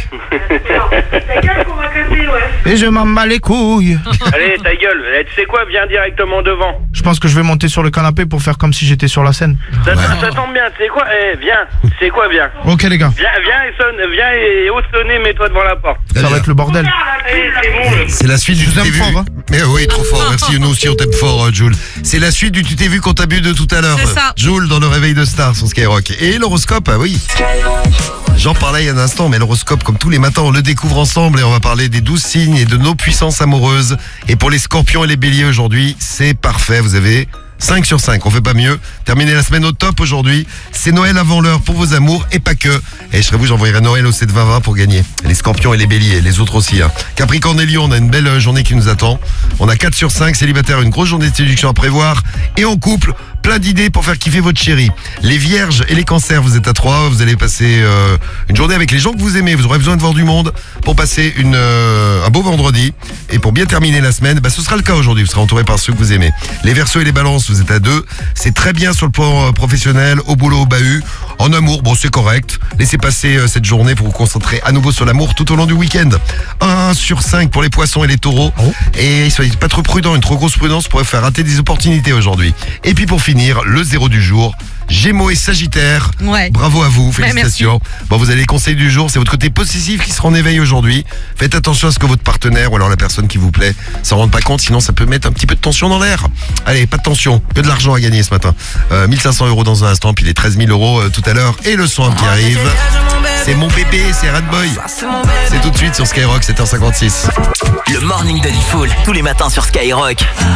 Et je m'en bats les couilles. Allez, ta gueule. Eh, tu sais quoi, viens directement devant. Je pense que je vais monter sur le canapé pour faire comme si j'étais sur la scène. Ça tombe bien, tu sais quoi? Eh, viens. Tu sais quoi, viens. Ok les gars. Viens et ose sonner, mets-toi devant la porte. Ça va être le bordel. C'est la suite du tu t'es vu. Fort, hein. Mais oui, trop fort. Merci, nous aussi on t'aime fort, Jules. C'est la suite du tu t'es vu qu'on t'a bu de tout à l'heure. C'est ça. Jules dans le réveil de Star sur Skyrock. Et l'horoscope, ah oui. J'en parlais il y a un instant, mais l'horoscope, comme tous les matins, on le découvre ensemble et on va parler des 12 signes et de nos puissances amoureuses. Et pour les scorpions et les béliers aujourd'hui, c'est parfait. Vous avez 5 sur 5, on fait pas mieux. Terminer la semaine au top aujourd'hui. C'est Noël avant l'heure pour vos amours et pas que. Et je serais vous, j'envoyerai Noël au 7-20-20 pour gagner. Les scorpions et les béliers, les autres aussi. Capricorne et Lion, on a une belle journée qui nous attend. On a 4 sur 5, célibataire, une grosse journée de séduction à prévoir. Et en couple, plein d'idées pour faire kiffer votre chérie. Les vierges et les cancers, vous êtes à 3, vous allez passer une journée avec les gens que vous aimez. Vous aurez besoin de voir du monde pour passer un beau vendredi. Et pour bien terminer la semaine, ce sera le cas aujourd'hui. Vous serez entouré par ceux que vous aimez. Les verseaux et les balances, vous êtes à 2. C'est très bien sur le plan professionnel, au boulot, au bahut. En amour, bon, c'est correct. Laissez passer cette journée pour vous concentrer à nouveau sur l'amour tout au long du week-end. 1 sur 5 pour les poissons et les taureaux. Et soyez pas trop prudents. Une trop grosse prudence pourrait faire rater des opportunités aujourd'hui. Et puis pour finir, le 0 du jour. Gémeaux et Sagittaire. Ouais. Bravo à vous, félicitations. Bon, vous avez les conseils du jour, c'est votre côté possessif qui sera en éveil aujourd'hui. Faites attention à ce que votre partenaire ou alors la personne qui vous plaît s'en rende pas compte, sinon ça peut mettre un petit peu de tension dans l'air. Allez, pas de tension, que de l'argent à gagner ce matin. 1500 € dans un instant, puis les 13 000 € tout à l'heure. Et le son qui arrive, c'est mon bébé, c'est Radboy. C'est tout de suite sur Skyrock, 7h56. Le morning de Diffoul, tous les matins sur Skyrock.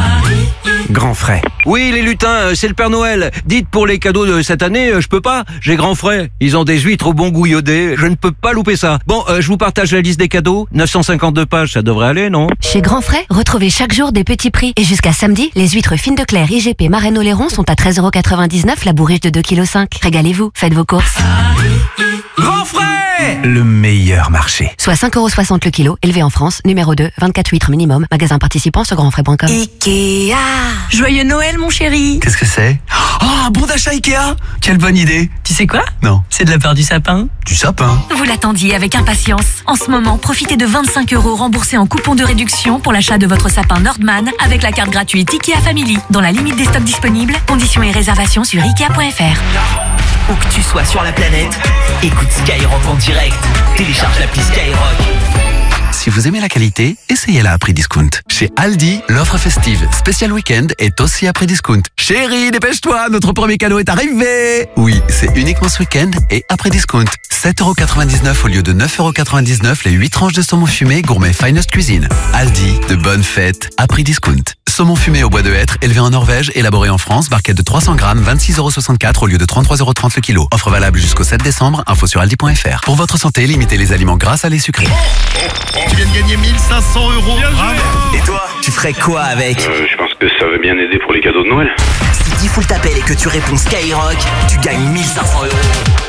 Grand frais. Oui, les lutins, c'est le Père Noël. Dites pour les cadeaux de cette année, je peux pas. J'ai grand frais. Ils ont des huîtres au bon goût iodé. Je ne peux pas louper ça. Bon, je vous partage la liste des cadeaux. 952 pages, ça devrait aller, non? Chez Grand Frais, retrouvez chaque jour des petits prix. Et jusqu'à samedi, les huîtres fines de Claire, IGP, Marraine Oléron sont à 13,99 € la bourriche de 2,5 kg. Régalez-vous, faites vos courses. Grand frais! Le meilleur marché. Soit 5,60 € le kilo, élevé en France, numéro 2, 24 huîtres minimum, magasin participant sur grandfrais.com. Ikea. Joyeux Noël, mon chéri. Qu'est-ce que c'est? Ah, bon d'achat Ikea. Quelle bonne idée. Tu sais quoi? Non. C'est de la part du sapin. Du sapin. Vous l'attendiez avec impatience. En ce moment, profitez de 25 € remboursés en coupon de réduction pour l'achat de votre sapin Nordman avec la carte gratuite Ikea Family. Dans la limite des stocks disponibles, conditions et réservations sur Ikea.fr. Où que tu sois sur la planète, écoute Skyrock en direct. Télécharge l'appli Skyrock. Si vous aimez la qualité, essayez-la à prix discount. Chez Aldi, l'offre festive spécial week-end est aussi à prix discount. Chérie, dépêche-toi, notre premier cadeau est arrivé. Oui, c'est uniquement ce week-end et à prix discount. 7,99 € au lieu de 9,99 € les 8 tranches de saumon fumé gourmet Finest Cuisine. Aldi, de bonnes fêtes à prix discount. Saumon fumé au bois de hêtre, élevé en Norvège, élaboré en France, barquette de 300 grammes, 26,64 € au lieu de 33,30 € le kilo. Offre valable jusqu'au 7 décembre, info sur aldi.fr. Pour votre santé, limitez les aliments gras, salés, sucrés. Tu viens de gagner 1500 €. Et toi, tu ferais quoi avec? Je pense que ça va bien aider pour les cadeaux de Noël. Si Diffoul t'appelle et que tu réponds Skyrock, tu gagnes 1500 €.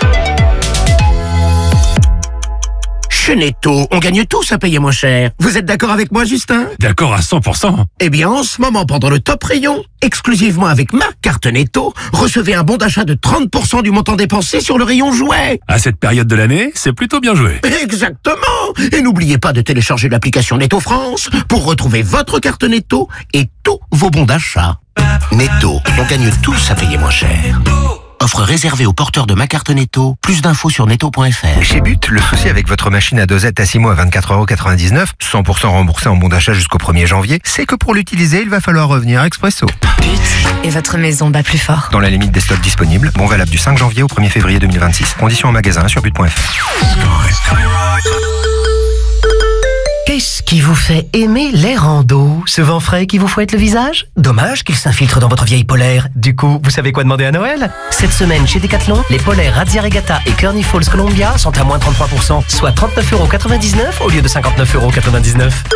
Chez Netto, on gagne tous à payer moins cher. Vous êtes d'accord avec moi, Justin? D'accord à 100%. Eh bien, en ce moment, pendant le top rayon, exclusivement avec ma carte Netto, recevez un bon d'achat de 30% du montant dépensé sur le rayon jouets. À cette période de l'année, c'est plutôt bien joué. Exactement. Et n'oubliez pas de télécharger l'application Netto France pour retrouver votre carte Netto et tous vos bons d'achat. Netto, on gagne tous à payer moins cher. Offre réservée aux porteurs de ma carte Netto. Plus d'infos sur netto.fr. Chez But, le souci avec votre machine à dosette à 6 mois à 24,99 €, 100% remboursé en bon d'achat jusqu'au 1er janvier, c'est que pour l'utiliser, il va falloir revenir expresso. But, et votre maison bat plus fort. Dans la limite des stocks disponibles, bon valable du 5 janvier au 1er février 2026. Conditions en magasin sur but.fr. Qu'est-ce qui vous fait aimer les randos? Ce vent frais qui vous fouette le visage? Dommage qu'il s'infiltre dans votre vieille polaire. Du coup, vous savez quoi demander à Noël? Cette semaine, chez Decathlon, les polaires Razzia Regatta et Kearney Falls Columbia sont à moins 33%, soit 39,99 € au lieu de 59,99 €.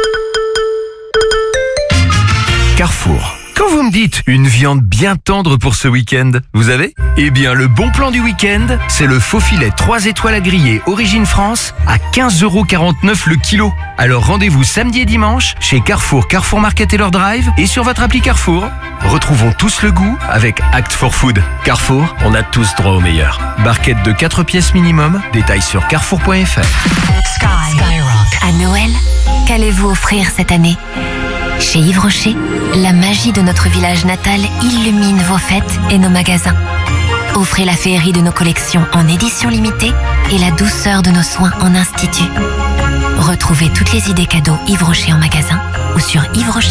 Carrefour. Quand vous me dites une viande bien tendre pour ce week-end, vous avez? Eh bien, le bon plan du week-end, c'est le faux filet 3 étoiles à griller Origine France à 15,49 € le kilo. Alors rendez-vous samedi et dimanche chez Carrefour, Carrefour Market et leur drive et sur votre appli Carrefour. Retrouvons tous le goût avec Act for Food. Carrefour, on a tous droit au meilleur. Barquette de 4 pièces minimum, détails sur carrefour.fr. À Noël, qu'allez-vous offrir cette année? Chez Yves Rocher, la magie de notre village natal illumine vos fêtes et nos magasins. Offrez la féerie de nos collections en édition limitée et la douceur de nos soins en institut. Retrouvez toutes les idées cadeaux Yves Rocher en magasin ou sur yvesrocher.